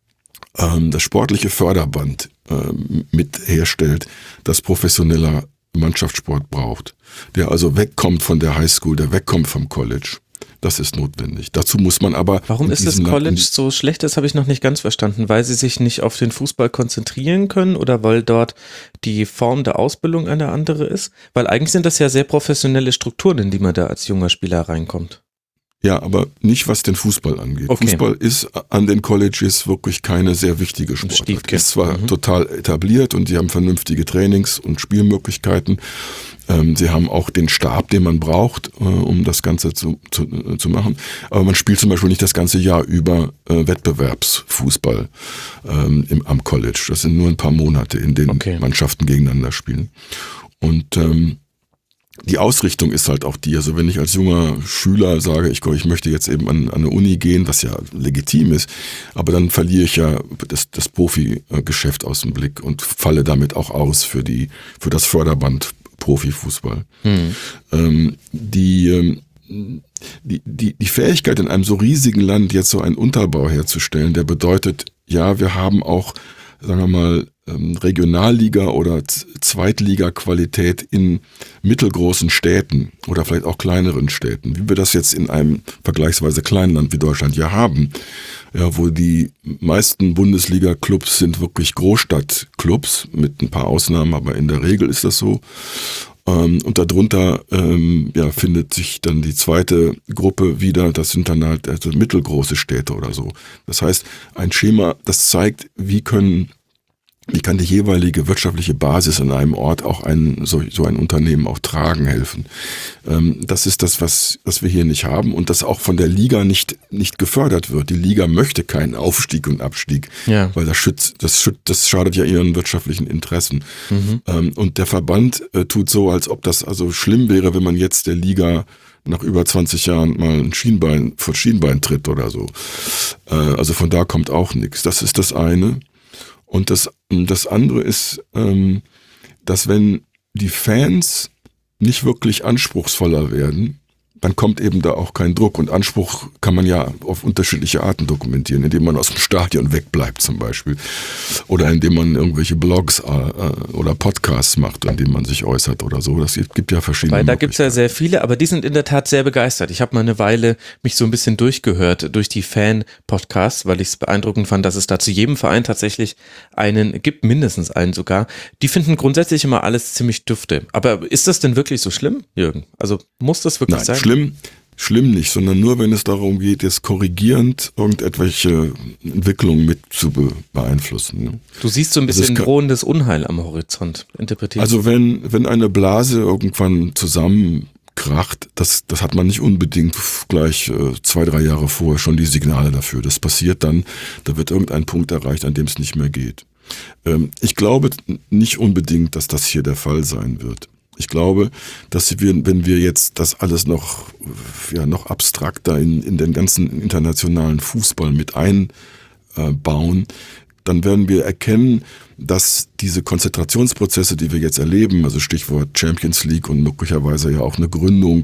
Speaker 2: Förderband mit herstellt, das professioneller Mannschaftssport braucht. Der also wegkommt von der Highschool, der wegkommt vom College. Das ist notwendig. Dazu muss man aber...
Speaker 1: Warum ist das College so schlecht? Das habe ich noch nicht ganz verstanden. Weil sie sich nicht auf den Fußball konzentrieren können oder weil dort die Form der Ausbildung eine andere ist? Weil eigentlich sind das ja sehr professionelle Strukturen, in die man da als junger Spieler reinkommt.
Speaker 2: Ja, aber nicht, was den Fußball angeht. Okay. Fußball ist an den Colleges wirklich keine sehr wichtige Sportart. Ist zwar total etabliert und sie haben vernünftige Trainings- und Spielmöglichkeiten. Sie haben auch den Stab, den man braucht, um das Ganze zu machen. Aber man spielt zum Beispiel nicht das ganze Jahr über Wettbewerbsfußball am College. Das sind nur ein paar Monate, in denen Mannschaften gegeneinander spielen. Und die Ausrichtung ist halt auch die, also wenn ich als junger Schüler sage, ich möchte jetzt eben an eine Uni gehen, was ja legitim ist, aber dann verliere ich ja das Profi-Geschäft aus dem Blick und falle damit auch aus für das Förderband Profifußball. Die Fähigkeit in einem so riesigen Land jetzt so einen Unterbau herzustellen, der bedeutet, ja, wir haben auch, sagen wir mal, Regionalliga- oder Zweitliga-Qualität in mittelgroßen Städten oder vielleicht auch kleineren Städten, wie wir das jetzt in einem vergleichsweise kleinen Land wie Deutschland ja haben, ja, wo die meisten Bundesliga-Clubs sind wirklich Großstadtclubs, mit ein paar Ausnahmen, aber in der Regel ist das so. Und darunter findet sich dann die zweite Gruppe wieder, das sind dann halt also mittelgroße Städte oder so. Das heißt, ein Schema, das zeigt, wie kann die jeweilige wirtschaftliche Basis in einem Ort auch so ein Unternehmen auch tragen, helfen. Das ist das, was wir hier nicht haben und das auch von der Liga nicht gefördert wird. Die Liga möchte keinen Aufstieg und Abstieg, weil das schadet ja ihren wirtschaftlichen Interessen. Und der Verband tut so, als ob das also schlimm wäre, wenn man jetzt der Liga nach über 20 Jahren mal ein Schienbein tritt oder so. Also von da kommt auch nichts. Das ist das eine. Und das andere ist, dass wenn die Fans nicht wirklich anspruchsvoller werden, dann kommt eben da auch kein Druck. Und Anspruch kann man ja auf unterschiedliche Arten dokumentieren, indem man aus dem Stadion wegbleibt zum Beispiel. Oder indem man irgendwelche Blogs oder Podcasts macht, indem man sich äußert oder so. Das gibt ja verschiedene
Speaker 1: Weil da gibt es ja sehr viele, aber die sind in der Tat sehr begeistert. Ich habe mal eine Weile mich so ein bisschen durchgehört durch die Fan-Podcasts, weil ich es beeindruckend fand, dass es da zu jedem Verein tatsächlich einen gibt, mindestens einen sogar. Die finden grundsätzlich immer alles ziemlich dufte. Aber ist das denn wirklich so schlimm, Jürgen? Also muss das wirklich sein?
Speaker 2: Schlimm nicht, sondern nur, wenn es darum geht, jetzt korrigierend irgendetwelche Entwicklungen mit zu beeinflussen. Ne?
Speaker 1: Du siehst so ein bisschen drohendes Unheil am Horizont, interpretierst.
Speaker 2: Also wenn eine Blase irgendwann zusammenkracht, das hat man nicht unbedingt gleich 2-3 Jahre vorher schon die Signale dafür. Das passiert dann, da wird irgendein Punkt erreicht, an dem es nicht mehr geht. Ich glaube nicht unbedingt, dass das hier der Fall sein wird. Ich glaube, dass wenn wir jetzt das alles noch abstrakter in den ganzen internationalen Fußball mit einbauen, dann werden wir erkennen, dass diese Konzentrationsprozesse, die wir jetzt erleben, also Stichwort Champions League und möglicherweise ja auch eine Gründung,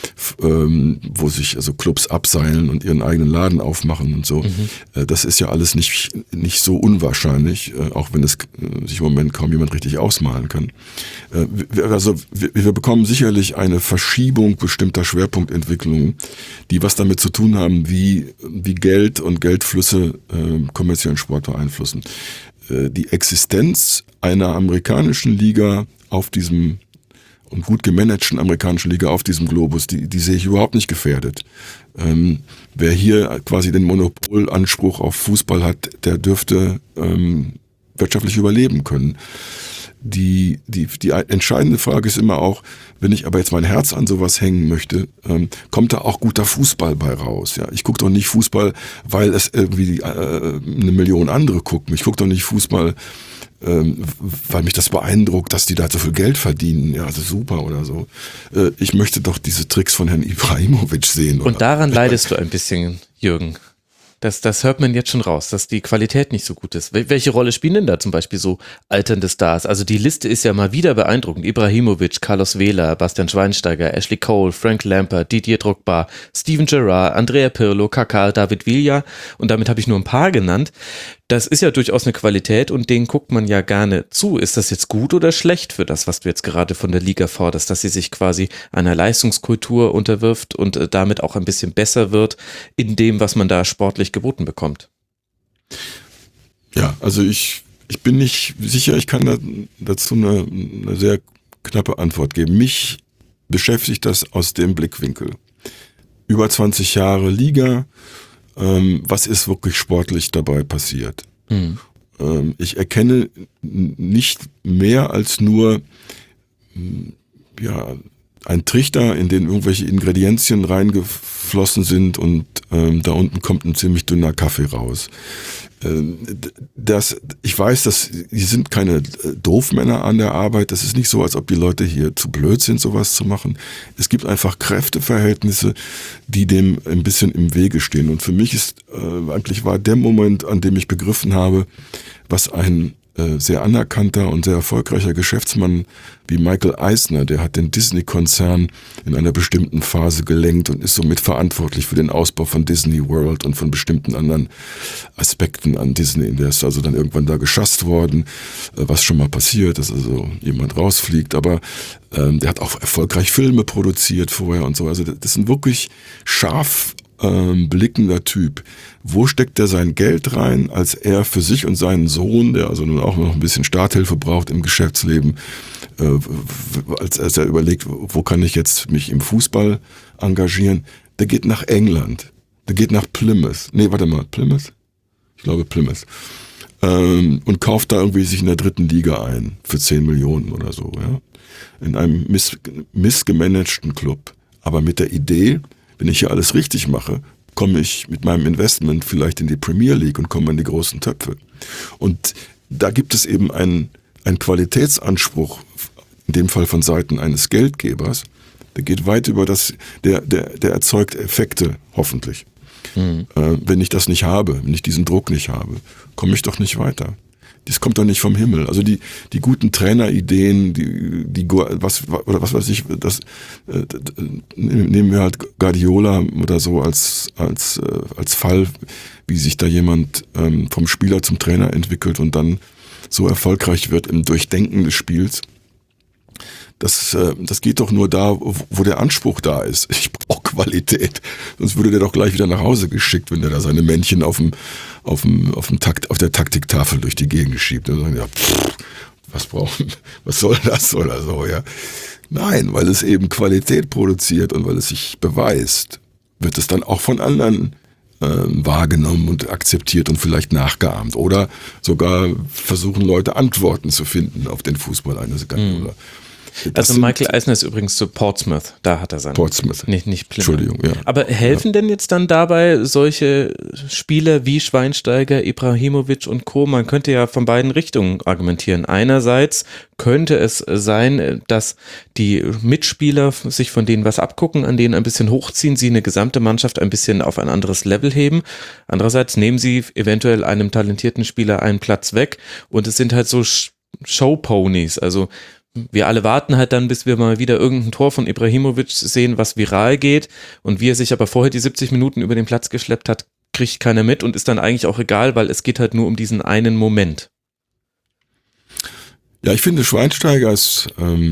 Speaker 2: wo sich also Clubs abseilen und ihren eigenen Laden aufmachen und so, das ist ja alles nicht so unwahrscheinlich, auch wenn es sich im Moment kaum jemand richtig ausmalen kann. Wir bekommen sicherlich eine Verschiebung bestimmter Schwerpunktentwicklungen, die was damit zu tun haben, wie Geld und Geldflüsse kommerziellen Sport beeinflussen. Die Existenz einer amerikanischen Liga auf diesem und gut gemanagten amerikanischen Liga auf diesem Globus, die sehe ich überhaupt nicht gefährdet. Wer hier quasi den Monopolanspruch auf Fußball hat, der dürfte wirtschaftlich überleben können. Die entscheidende Frage ist immer auch, wenn ich aber jetzt mein Herz an sowas hängen möchte, kommt da auch guter Fußball bei raus. Ja, ich gucke doch nicht Fußball, weil es irgendwie 1 Million andere gucken. Ich gucke doch nicht Fußball, weil mich das beeindruckt, dass die da so viel Geld verdienen. Ja, also super oder so. Ich möchte doch diese Tricks von Herrn Ibrahimovic sehen.
Speaker 1: Und daran leidest du ein bisschen, Jürgen. Das hört man jetzt schon raus, dass die Qualität nicht so gut ist. Welche Rolle spielen denn da zum Beispiel so alternde Stars? Also die Liste ist ja mal wieder beeindruckend. Ibrahimovic, Carlos Vela, Bastian Schweinsteiger, Ashley Cole, Frank Lampard, Didier Drogba, Steven Gerrard, Andrea Pirlo, Kaká, David Villa. Und damit habe ich nur ein paar genannt. Das ist ja durchaus eine Qualität und denen guckt man ja gerne zu. Ist das jetzt gut oder schlecht für das, was du jetzt gerade von der Liga forderst, dass sie sich quasi einer Leistungskultur unterwirft und damit auch ein bisschen besser wird in dem, was man da sportlich geboten bekommt?
Speaker 2: Ja, also ich bin nicht sicher, ich kann dazu eine sehr knappe Antwort geben. Mich beschäftigt das aus dem Blickwinkel. Über 20 Jahre Liga, was ist wirklich sportlich dabei passiert? Ich erkenne nicht mehr als nur ein Trichter, in den irgendwelche Ingredienzien reingeflossen sind und da unten kommt ein ziemlich dünner Kaffee raus. Ich weiß, die sind keine Doofmänner an der Arbeit. Das ist nicht so, als ob die Leute hier zu blöd sind, sowas zu machen. Es gibt einfach Kräfteverhältnisse, die dem ein bisschen im Wege stehen. Und für mich war der Moment, an dem ich begriffen habe, was ein sehr anerkannter und sehr erfolgreicher Geschäftsmann wie Michael Eisner, der hat den Disney-Konzern in einer bestimmten Phase gelenkt und ist somit verantwortlich für den Ausbau von Disney World und von bestimmten anderen Aspekten an Disney. Der ist also dann irgendwann da geschasst worden, was schon mal passiert, dass also jemand rausfliegt, aber der hat auch erfolgreich Filme produziert vorher und so. Also das sind wirklich scharf blickender Typ. Wo steckt er sein Geld rein, als er für sich und seinen Sohn, der also nun auch noch ein bisschen Starthilfe braucht im Geschäftsleben, als er überlegt, wo kann ich jetzt mich im Fußball engagieren, der geht nach England. Der geht nach Plymouth. Plymouth? Ich glaube Plymouth. Und kauft da irgendwie sich in der 3. Liga ein für 10 Millionen oder so. Ja? In einem missgemanagten Club. Aber mit der Idee, wenn ich hier alles richtig mache, komme ich mit meinem Investment vielleicht in die Premier League und komme in die großen Töpfe. Und da gibt es eben einen Qualitätsanspruch, in dem Fall von Seiten eines Geldgebers, der geht weit über das, der erzeugt Effekte, hoffentlich. Wenn ich das nicht habe, wenn ich diesen Druck nicht habe, komme ich doch nicht weiter. Das kommt doch nicht vom Himmel. Also die guten Trainerideen, was weiß ich, nehmen wir halt Guardiola oder so als Fall, wie sich da jemand vom Spieler zum Trainer entwickelt und dann so erfolgreich wird im Durchdenken des Spiels. Das geht doch nur da, wo der Anspruch da ist. Ich brauche Qualität. Sonst würde der doch gleich wieder nach Hause geschickt, wenn der da seine Männchen auf der Taktiktafel durch die Gegend schiebt. Und sagen, ja, was soll das oder so, ja. Nein, weil es eben Qualität produziert und weil es sich beweist, wird es dann auch von anderen wahrgenommen und akzeptiert und vielleicht nachgeahmt. Oder sogar versuchen Leute Antworten zu finden auf den Fußball eines Guardiola.
Speaker 1: Also Michael Eisner ist übrigens zu Portsmouth, da hat er seinen.
Speaker 2: Portsmouth.
Speaker 1: Nicht Plymouth.
Speaker 2: Entschuldigung, ja.
Speaker 1: Aber helfen denn jetzt dann dabei solche Spieler wie Schweinsteiger, Ibrahimovic und Co.? Man könnte ja von beiden Richtungen argumentieren. Einerseits könnte es sein, dass die Mitspieler sich von denen was abgucken, an denen ein bisschen hochziehen, sie eine gesamte Mannschaft ein bisschen auf ein anderes Level heben. Andererseits nehmen sie eventuell einem talentierten Spieler einen Platz weg und es sind halt so Showponys, also wir alle warten halt dann, bis wir mal wieder irgendein Tor von Ibrahimovic sehen, was viral geht und wie er sich aber vorher die 70 Minuten über den Platz geschleppt hat, kriegt keiner mit und ist dann eigentlich auch egal, weil es geht halt nur um diesen einen Moment.
Speaker 2: Ja, ich finde Schweinsteigers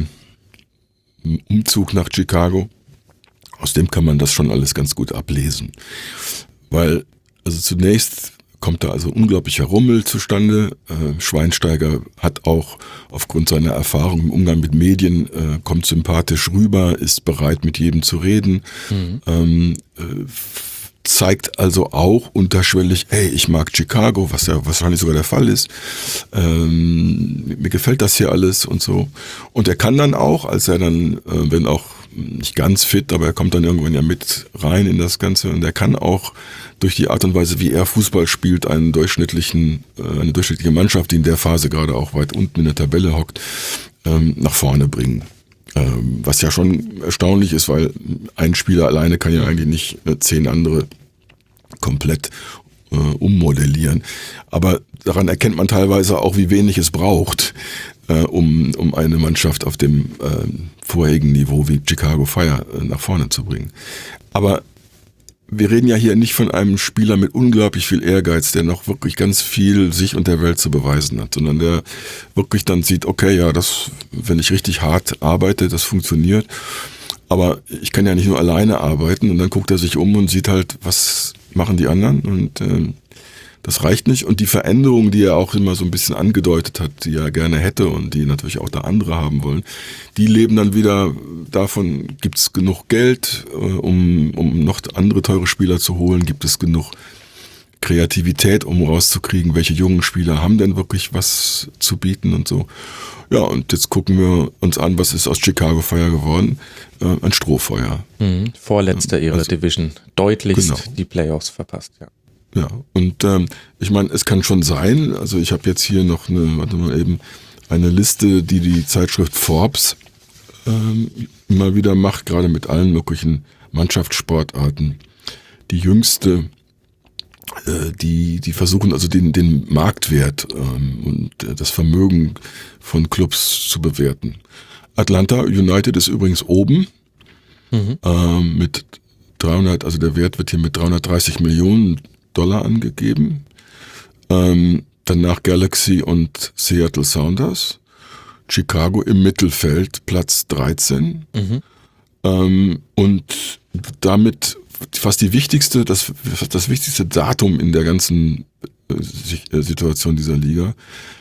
Speaker 2: Umzug nach Chicago, aus dem kann man das schon alles ganz gut ablesen. Weil, also zunächst kommt da also unglaublicher Rummel zustande. Schweinsteiger hat auch aufgrund seiner Erfahrung im Umgang mit Medien, kommt sympathisch rüber, ist bereit, mit jedem zu reden, zeigt also auch unterschwellig, hey, ich mag Chicago, was ja wahrscheinlich sogar der Fall ist. Mir gefällt das hier alles und so. Und er kann dann auch, als er dann, wenn auch nicht ganz fit, aber er kommt dann irgendwann ja mit rein in das Ganze und er kann auch durch die Art und Weise, wie er Fußball spielt, eine durchschnittliche Mannschaft, die in der Phase gerade auch weit unten in der Tabelle hockt, nach vorne bringen. Was ja schon erstaunlich ist, weil ein Spieler alleine kann ja eigentlich nicht 10 andere komplett ummodellieren. Aber daran erkennt man teilweise auch, wie wenig es braucht, um eine Mannschaft auf dem vorherigen Niveau wie Chicago Fire nach vorne zu bringen. Aber wir reden ja hier nicht von einem Spieler mit unglaublich viel Ehrgeiz, der noch wirklich ganz viel sich und der Welt zu beweisen hat, sondern der wirklich dann sieht, okay, ja, das, wenn ich richtig hart arbeite, das funktioniert. Aber ich kann ja nicht nur alleine arbeiten und dann guckt er sich um und sieht halt, was machen die anderen und das reicht nicht. Und die Veränderungen, die er auch immer so ein bisschen angedeutet hat, die er gerne hätte und die natürlich auch da andere haben wollen, die leben dann wieder davon, gibt es genug Geld, um noch andere teure Spieler zu holen, gibt es genug Kreativität, um rauszukriegen, welche jungen Spieler haben denn wirklich was zu bieten und so. Ja, und jetzt gucken wir uns an, was ist aus Chicago Fire geworden? Ein Strohfeuer.
Speaker 1: Vorletzter ihrer Division. Deutlichst die Playoffs verpasst, ja.
Speaker 2: Ja, und ich meine, es kann schon sein, also ich habe jetzt hier noch eine Liste, die Zeitschrift Forbes immer wieder macht, gerade mit allen möglichen Mannschaftssportarten. Die jüngste, die versuchen also den Marktwert und das Vermögen von Clubs zu bewerten. Atlanta United ist übrigens oben mit 300, also der Wert wird hier mit 330 Millionen Dollar angegeben. Danach Galaxy und Seattle Sounders. Chicago im Mittelfeld, Platz 13. Und damit fast das wichtigste Datum in der ganzen Situation dieser Liga,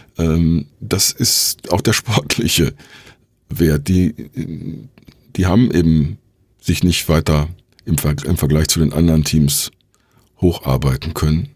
Speaker 2: das ist auch der sportliche Wert. Die haben eben sich nicht weiter im Vergleich zu den anderen Teams hocharbeiten können.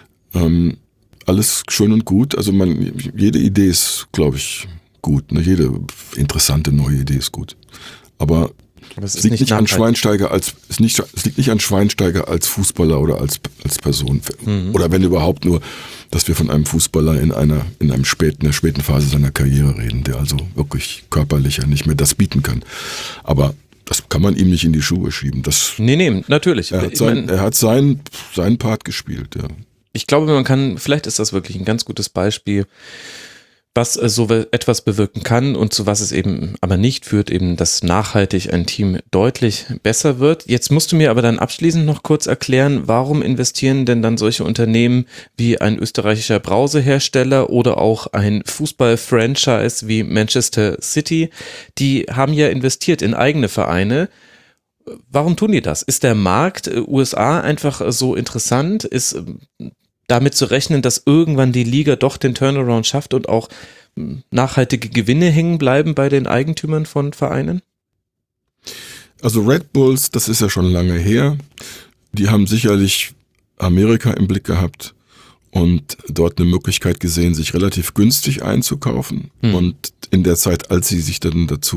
Speaker 2: Alles schön und gut. Also jede Idee ist, glaube ich, gut. Ne? Jede interessante neue Idee ist gut. Aber es liegt nicht an Schweinsteiger es liegt nicht an Schweinsteiger als Fußballer oder als Person. Oder wenn überhaupt nur, dass wir von einem Fußballer in einer späten Phase seiner Karriere reden, der also wirklich körperlich ja nicht mehr das bieten kann. Aber das kann man ihm nicht in die Schuhe schieben.
Speaker 1: Nee, natürlich.
Speaker 2: Er hat seinen Part gespielt, ja.
Speaker 1: Ich glaube, vielleicht ist das wirklich ein ganz gutes Beispiel, was so etwas bewirken kann und zu was es eben aber nicht führt, eben, dass nachhaltig ein Team deutlich besser wird. Jetzt musst du mir aber dann abschließend noch kurz erklären, warum investieren denn dann solche Unternehmen wie ein österreichischer Brausehersteller oder auch ein Fußball-Franchise wie Manchester City, die haben ja investiert in eigene Vereine. Warum tun die das? Ist der Markt USA einfach so interessant? Ist damit zu rechnen, dass irgendwann die Liga doch den Turnaround schafft und auch nachhaltige Gewinne hängen bleiben bei den Eigentümern von Vereinen?
Speaker 2: Also Red Bulls, das ist ja schon lange her. Die haben sicherlich Amerika im Blick gehabt und dort eine Möglichkeit gesehen, sich relativ günstig einzukaufen. Und in der Zeit, als sie sich dann als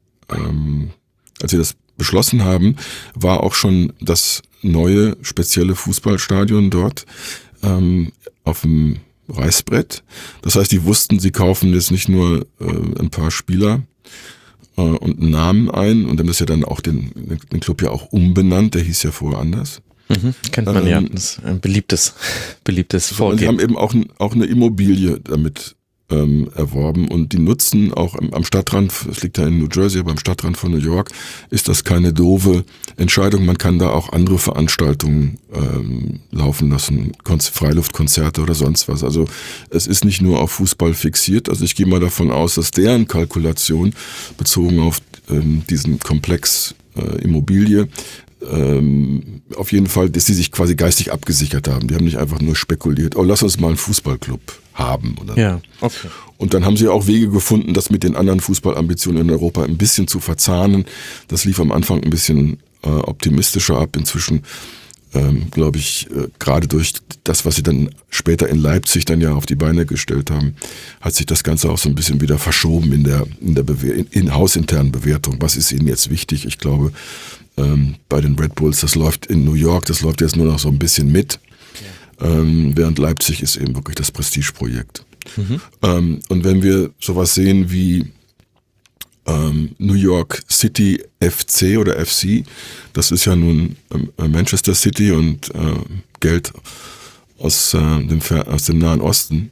Speaker 2: sie das beschlossen haben, war auch schon das neue spezielle Fußballstadion dort auf dem Reißbrett. Das heißt, die wussten, sie kaufen jetzt nicht nur ein paar Spieler und einen Namen ein und haben das ja dann auch den Club ja auch umbenannt, der hieß ja vorher anders.
Speaker 1: Kennt man ja, das ist ein beliebtes Vorgehen.
Speaker 2: Sie haben eben auch eine Immobilie damit erworben und die nutzen auch am Stadtrand, es liegt ja in New Jersey, aber am Stadtrand von New York ist das keine doofe Entscheidung. Man kann da auch andere Veranstaltungen laufen lassen, Freiluftkonzerte oder sonst was. Also es ist nicht nur auf Fußball fixiert. Also ich gehe mal davon aus, dass deren Kalkulation bezogen auf diesen Komplex Immobilie auf jeden Fall, dass sie sich quasi geistig abgesichert haben. Die haben nicht einfach nur spekuliert, lass uns mal einen Fußballclub haben. Oder
Speaker 1: ja, okay.
Speaker 2: Und dann haben sie auch Wege gefunden, das mit den anderen Fußballambitionen in Europa ein bisschen zu verzahnen. Das lief am Anfang ein bisschen optimistischer ab. Inzwischen glaube ich, gerade durch das, was sie dann später in Leipzig dann ja auf die Beine gestellt haben, hat sich das Ganze auch so ein bisschen wieder verschoben in der hausinternen Bewertung. Was ist ihnen jetzt wichtig? Ich glaube, bei den Red Bulls, das läuft in New York, das läuft jetzt nur noch so ein bisschen mit, während Leipzig ist eben wirklich das Prestigeprojekt. Und wenn wir sowas sehen wie New York City FC oder FC, das ist ja nun Manchester City und Geld aus dem Nahen Osten.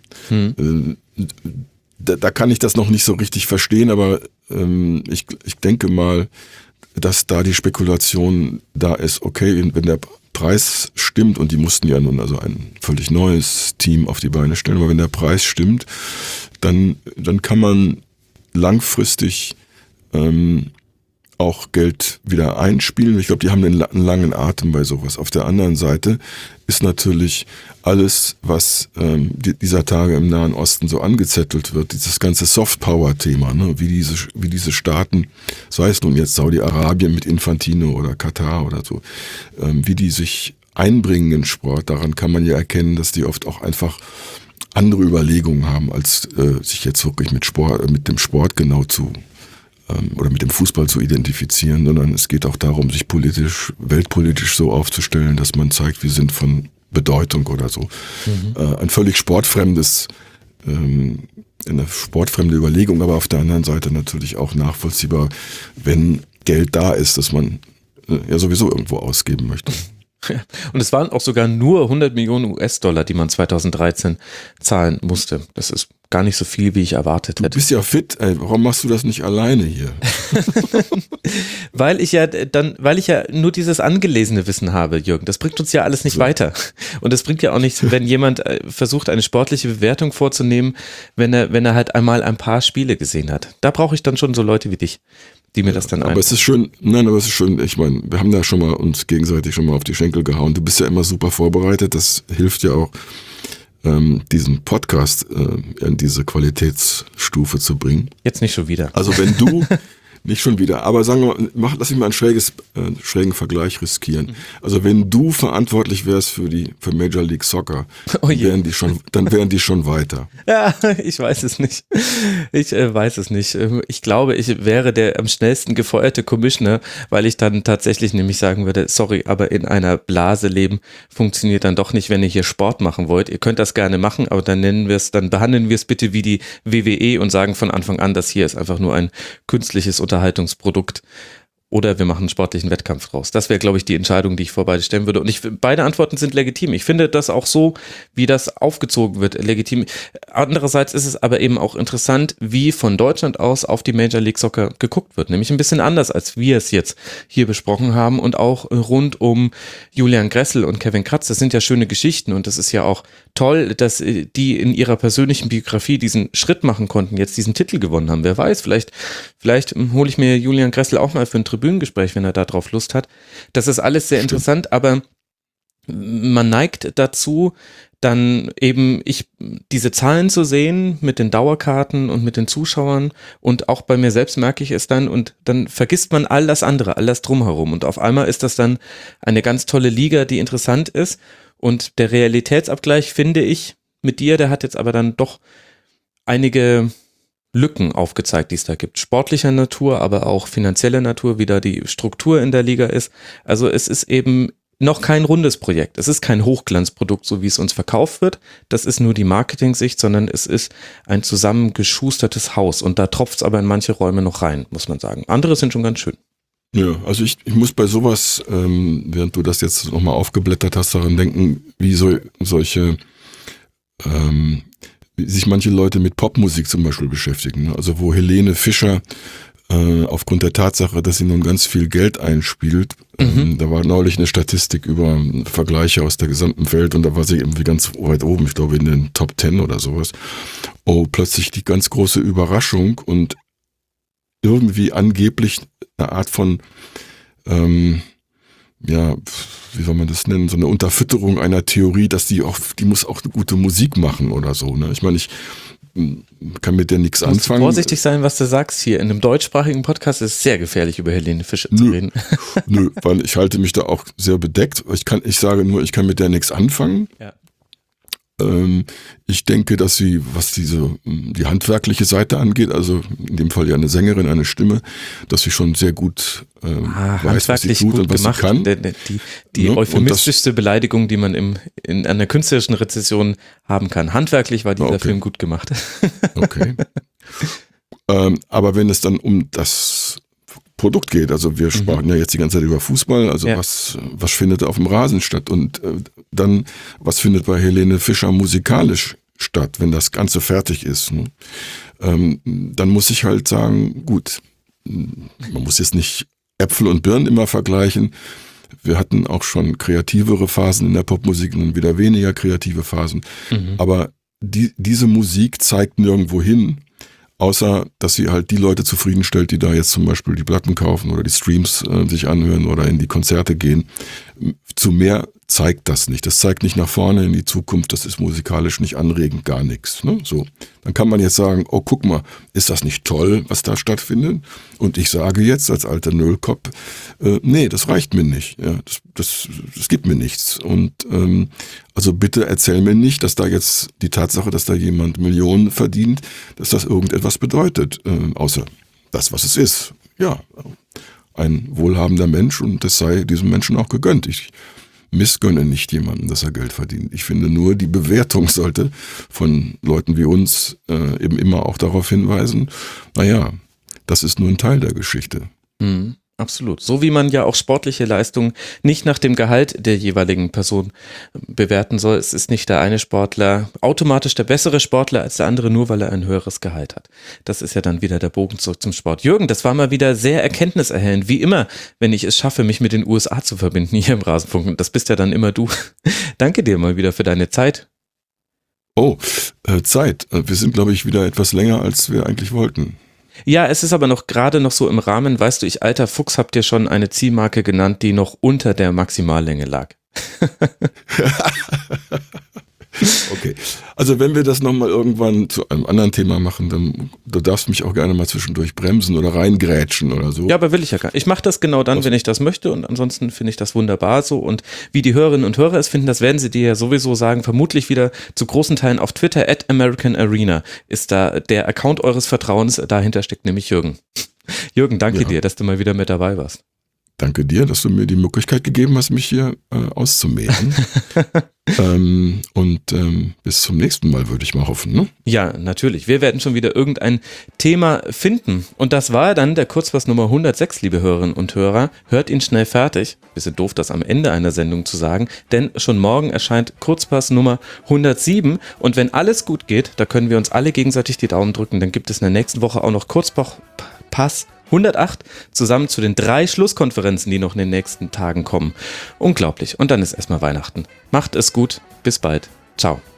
Speaker 2: Da kann ich das noch nicht so richtig verstehen, aber ich denke mal, dass da die Spekulation da ist, okay, wenn der Preis stimmt, und die mussten ja nun also ein völlig neues Team auf die Beine stellen, aber wenn der Preis stimmt, dann kann man langfristig auch Geld wieder einspielen. Ich glaube, die haben einen langen Atem bei sowas. Auf der anderen Seite ist natürlich alles, was dieser Tage im Nahen Osten so angezettelt wird, dieses ganze Soft-Power-Thema, ne? wie diese Staaten, sei es nun jetzt Saudi-Arabien mit Infantino oder Katar oder so, wie die sich einbringen in Sport, daran kann man ja erkennen, dass die oft auch einfach andere Überlegungen haben, als sich jetzt wirklich mit dem Sport genau oder mit dem Fußball zu identifizieren, sondern es geht auch darum, sich weltpolitisch so aufzustellen, dass man zeigt, wir sind von Bedeutung oder so. Ein völlig eine sportfremde Überlegung, aber auf der anderen Seite natürlich auch nachvollziehbar, wenn Geld da ist, dass man ja sowieso irgendwo ausgeben möchte.
Speaker 1: Und es waren auch sogar nur 100 Millionen US-Dollar, die man 2013 zahlen musste. Das ist gar nicht so viel, wie ich erwartet hätte.
Speaker 2: Du bist ja fit, ey. Warum machst du das nicht alleine hier?
Speaker 1: Weil ich ja nur dieses angelesene Wissen habe, Jürgen. Das bringt uns ja alles nicht weiter. Und das bringt ja auch nichts, wenn jemand versucht, eine sportliche Bewertung vorzunehmen, wenn er halt einmal ein paar Spiele gesehen hat. Da brauche ich dann schon so Leute wie dich, die mir das dann
Speaker 2: aber es ist schön, ich meine, wir haben da schon mal uns gegenseitig schon mal auf die Schenkel gehauen. Du bist ja immer super vorbereitet, das hilft ja auch, diesen Podcast in diese Qualitätsstufe zu bringen.
Speaker 1: Jetzt nicht schon wieder.
Speaker 2: Also wenn du, nicht schon wieder, aber sagen wir mal, lass mich mal einen schrägen Vergleich riskieren. Also wenn du verantwortlich wärst für Major League Soccer, dann wären die schon weiter.
Speaker 1: Ja, ich weiß es nicht. Ich glaube, ich wäre der am schnellsten gefeuerte Commissioner, weil ich dann tatsächlich nämlich sagen würde, sorry, aber in einer Blase leben funktioniert dann doch nicht, wenn ihr hier Sport machen wollt. Ihr könnt das gerne machen, aber dann behandeln wir es bitte wie die WWE und sagen von Anfang an, das hier ist einfach nur ein künstliches Unterhaltungsprodukt. Oder wir machen einen sportlichen Wettkampf draus. Das wäre, glaube ich, die Entscheidung, die ich vor beide stellen würde. Und beide Antworten sind legitim. Ich finde das auch so, wie das aufgezogen wird, legitim. Andererseits ist es aber eben auch interessant, wie von Deutschland aus auf die Major League Soccer geguckt wird. Nämlich ein bisschen anders, als wir es jetzt hier besprochen haben. Und auch rund um Julian Gressel und Kevin Kratz. Das sind ja schöne Geschichten. Und das ist ja auch toll, dass die in ihrer persönlichen Biografie diesen Schritt machen konnten, jetzt diesen Titel gewonnen haben. Wer weiß, vielleicht hole ich mir Julian Gressel auch mal für ein Tribünengespräch, wenn er da drauf Lust hat. Das ist alles sehr interessant, aber man neigt dazu, dann eben diese Zahlen zu sehen mit den Dauerkarten und mit den Zuschauern, und auch bei mir selbst merke ich es dann, und dann vergisst man all das andere, all das drumherum, und auf einmal ist das dann eine ganz tolle Liga, die interessant ist, und der Realitätsabgleich, finde ich, mit dir, der hat jetzt aber dann doch einige Lücken aufgezeigt, die es da gibt. Sportlicher Natur, aber auch finanzieller Natur, wie da die Struktur in der Liga ist. Also es ist eben noch kein rundes Projekt. Es ist kein Hochglanzprodukt, so wie es uns verkauft wird. Das ist nur die Marketing-Sicht, sondern es ist ein zusammengeschustertes Haus. Und da tropft es aber in manche Räume noch rein, muss man sagen. Andere sind schon ganz schön.
Speaker 2: Ja, also ich muss bei sowas, während du das jetzt nochmal aufgeblättert hast, daran denken, wie solche wie sich manche Leute mit Popmusik zum Beispiel beschäftigen. Also wo Helene Fischer aufgrund der Tatsache, dass sie nun ganz viel Geld einspielt, da war neulich eine Statistik über Vergleiche aus der gesamten Welt, und da war sie irgendwie ganz weit oben, ich glaube in den Top 10 oder sowas. Oh, plötzlich die ganz große Überraschung und irgendwie angeblich eine Art von ja, wie soll man das nennen, so eine Unterfütterung einer Theorie, dass die muss auch eine gute Musik machen oder so. Ne? Ich meine, ich kann mit der nichts anfangen.
Speaker 1: Vorsichtig sein, was du sagst hier. In einem deutschsprachigen Podcast ist es sehr gefährlich, über Helene Fischer zu reden.
Speaker 2: Nö, weil ich halte mich da auch sehr bedeckt. Ich sage nur, ich kann mit der nichts anfangen.
Speaker 1: Ja.
Speaker 2: Ich denke, dass sie, was die handwerkliche Seite angeht, also in dem Fall ja eine Sängerin, eine Stimme, dass sie schon sehr gut weiß, was sie tut und was
Speaker 1: gemacht.
Speaker 2: sie kann.
Speaker 1: Die euphemistischste Beleidigung, die man in einer künstlerischen Rezession haben kann. Handwerklich war dieser Film gut gemacht.
Speaker 2: Okay. Aber wenn es dann um das Produkt geht, also wir sprachen ja jetzt die ganze Zeit über Fußball, also was findet auf dem Rasen statt und dann, was findet bei Helene Fischer musikalisch statt, wenn das Ganze fertig ist, ne? Dann muss ich halt sagen, gut, man muss jetzt nicht Äpfel und Birnen immer vergleichen. Wir hatten auch schon kreativere Phasen in der Popmusik und wieder weniger kreative Phasen, aber diese Musik zeigt nirgendwo hin, außer, dass sie halt die Leute zufriedenstellt, die da jetzt zum Beispiel die Platten kaufen oder die Streams sich anhören oder in die Konzerte gehen. Zu mehr zeigt das nicht. Das zeigt nicht nach vorne in die Zukunft. Das ist musikalisch nicht anregend, gar nichts. Ne? So. Dann kann man jetzt sagen, oh, guck mal, ist das nicht toll, was da stattfindet? Und ich sage jetzt als alter Nullkopf, nee, das reicht mir nicht. Ja, das gibt mir nichts. Und also bitte erzähl mir nicht, dass da jetzt die Tatsache, dass da jemand Millionen verdient, dass das irgendetwas bedeutet, außer das, was es ist. Ja, ein wohlhabender Mensch und das sei diesem Menschen auch gegönnt. Ich missgönne nicht jemandem, dass er Geld verdient. Ich finde nur, die Bewertung sollte von Leuten wie uns eben immer auch darauf hinweisen, naja, das ist nur ein Teil der Geschichte.
Speaker 1: Mhm. Absolut. So wie man ja auch sportliche Leistungen nicht nach dem Gehalt der jeweiligen Person bewerten soll. Es ist nicht der eine Sportler automatisch der bessere Sportler als der andere, nur weil er ein höheres Gehalt hat. Das ist ja dann wieder der Bogen zurück zum Sport. Jürgen, das war mal wieder sehr erkenntniserhellend. Wie immer, wenn ich es schaffe, mich mit den USA zu verbinden hier im Rasenfunk. Und das bist ja dann immer du. Danke dir mal wieder für deine Zeit.
Speaker 2: Oh, Zeit. Wir sind, glaube ich, wieder etwas länger, als wir eigentlich wollten.
Speaker 1: Ja, es ist aber noch gerade noch so im Rahmen, weißt du, ich alter Fuchs hab dir schon eine Zielmarke genannt, die noch unter der Maximallänge lag.
Speaker 2: Okay, also wenn wir das nochmal irgendwann zu einem anderen Thema machen, dann du darfst mich auch gerne mal zwischendurch bremsen oder reingrätschen oder so.
Speaker 1: Ja, aber will ich ja gar nicht. Ich mache das genau dann, wenn ich das möchte und ansonsten finde ich das wunderbar so und wie die Hörerinnen und Hörer es finden, das werden sie dir ja sowieso sagen, vermutlich wieder zu großen Teilen auf Twitter @AmericanArena ist da der Account eures Vertrauens, dahinter steckt nämlich Jürgen. Jürgen, danke dir, dass du mal wieder mit dabei warst.
Speaker 2: Danke dir, dass du mir die Möglichkeit gegeben hast, mich hier auszumähen. Bis zum nächsten Mal, würde ich mal hoffen. Ne?
Speaker 1: Ja, natürlich. Wir werden schon wieder irgendein Thema finden. Und das war dann der Kurzpass Nummer 106, liebe Hörerinnen und Hörer. Hört ihn schnell fertig. Bisschen doof, das am Ende einer Sendung zu sagen, denn schon morgen erscheint Kurzpass Nummer 107. Und wenn alles gut geht, da können wir uns alle gegenseitig die Daumen drücken, dann gibt es in der nächsten Woche auch noch Kurzpass 108 zusammen zu den 3 Schlusskonferenzen, die noch in den nächsten Tagen kommen. Unglaublich. Und dann ist erstmal Weihnachten. Macht es gut. Bis bald. Ciao.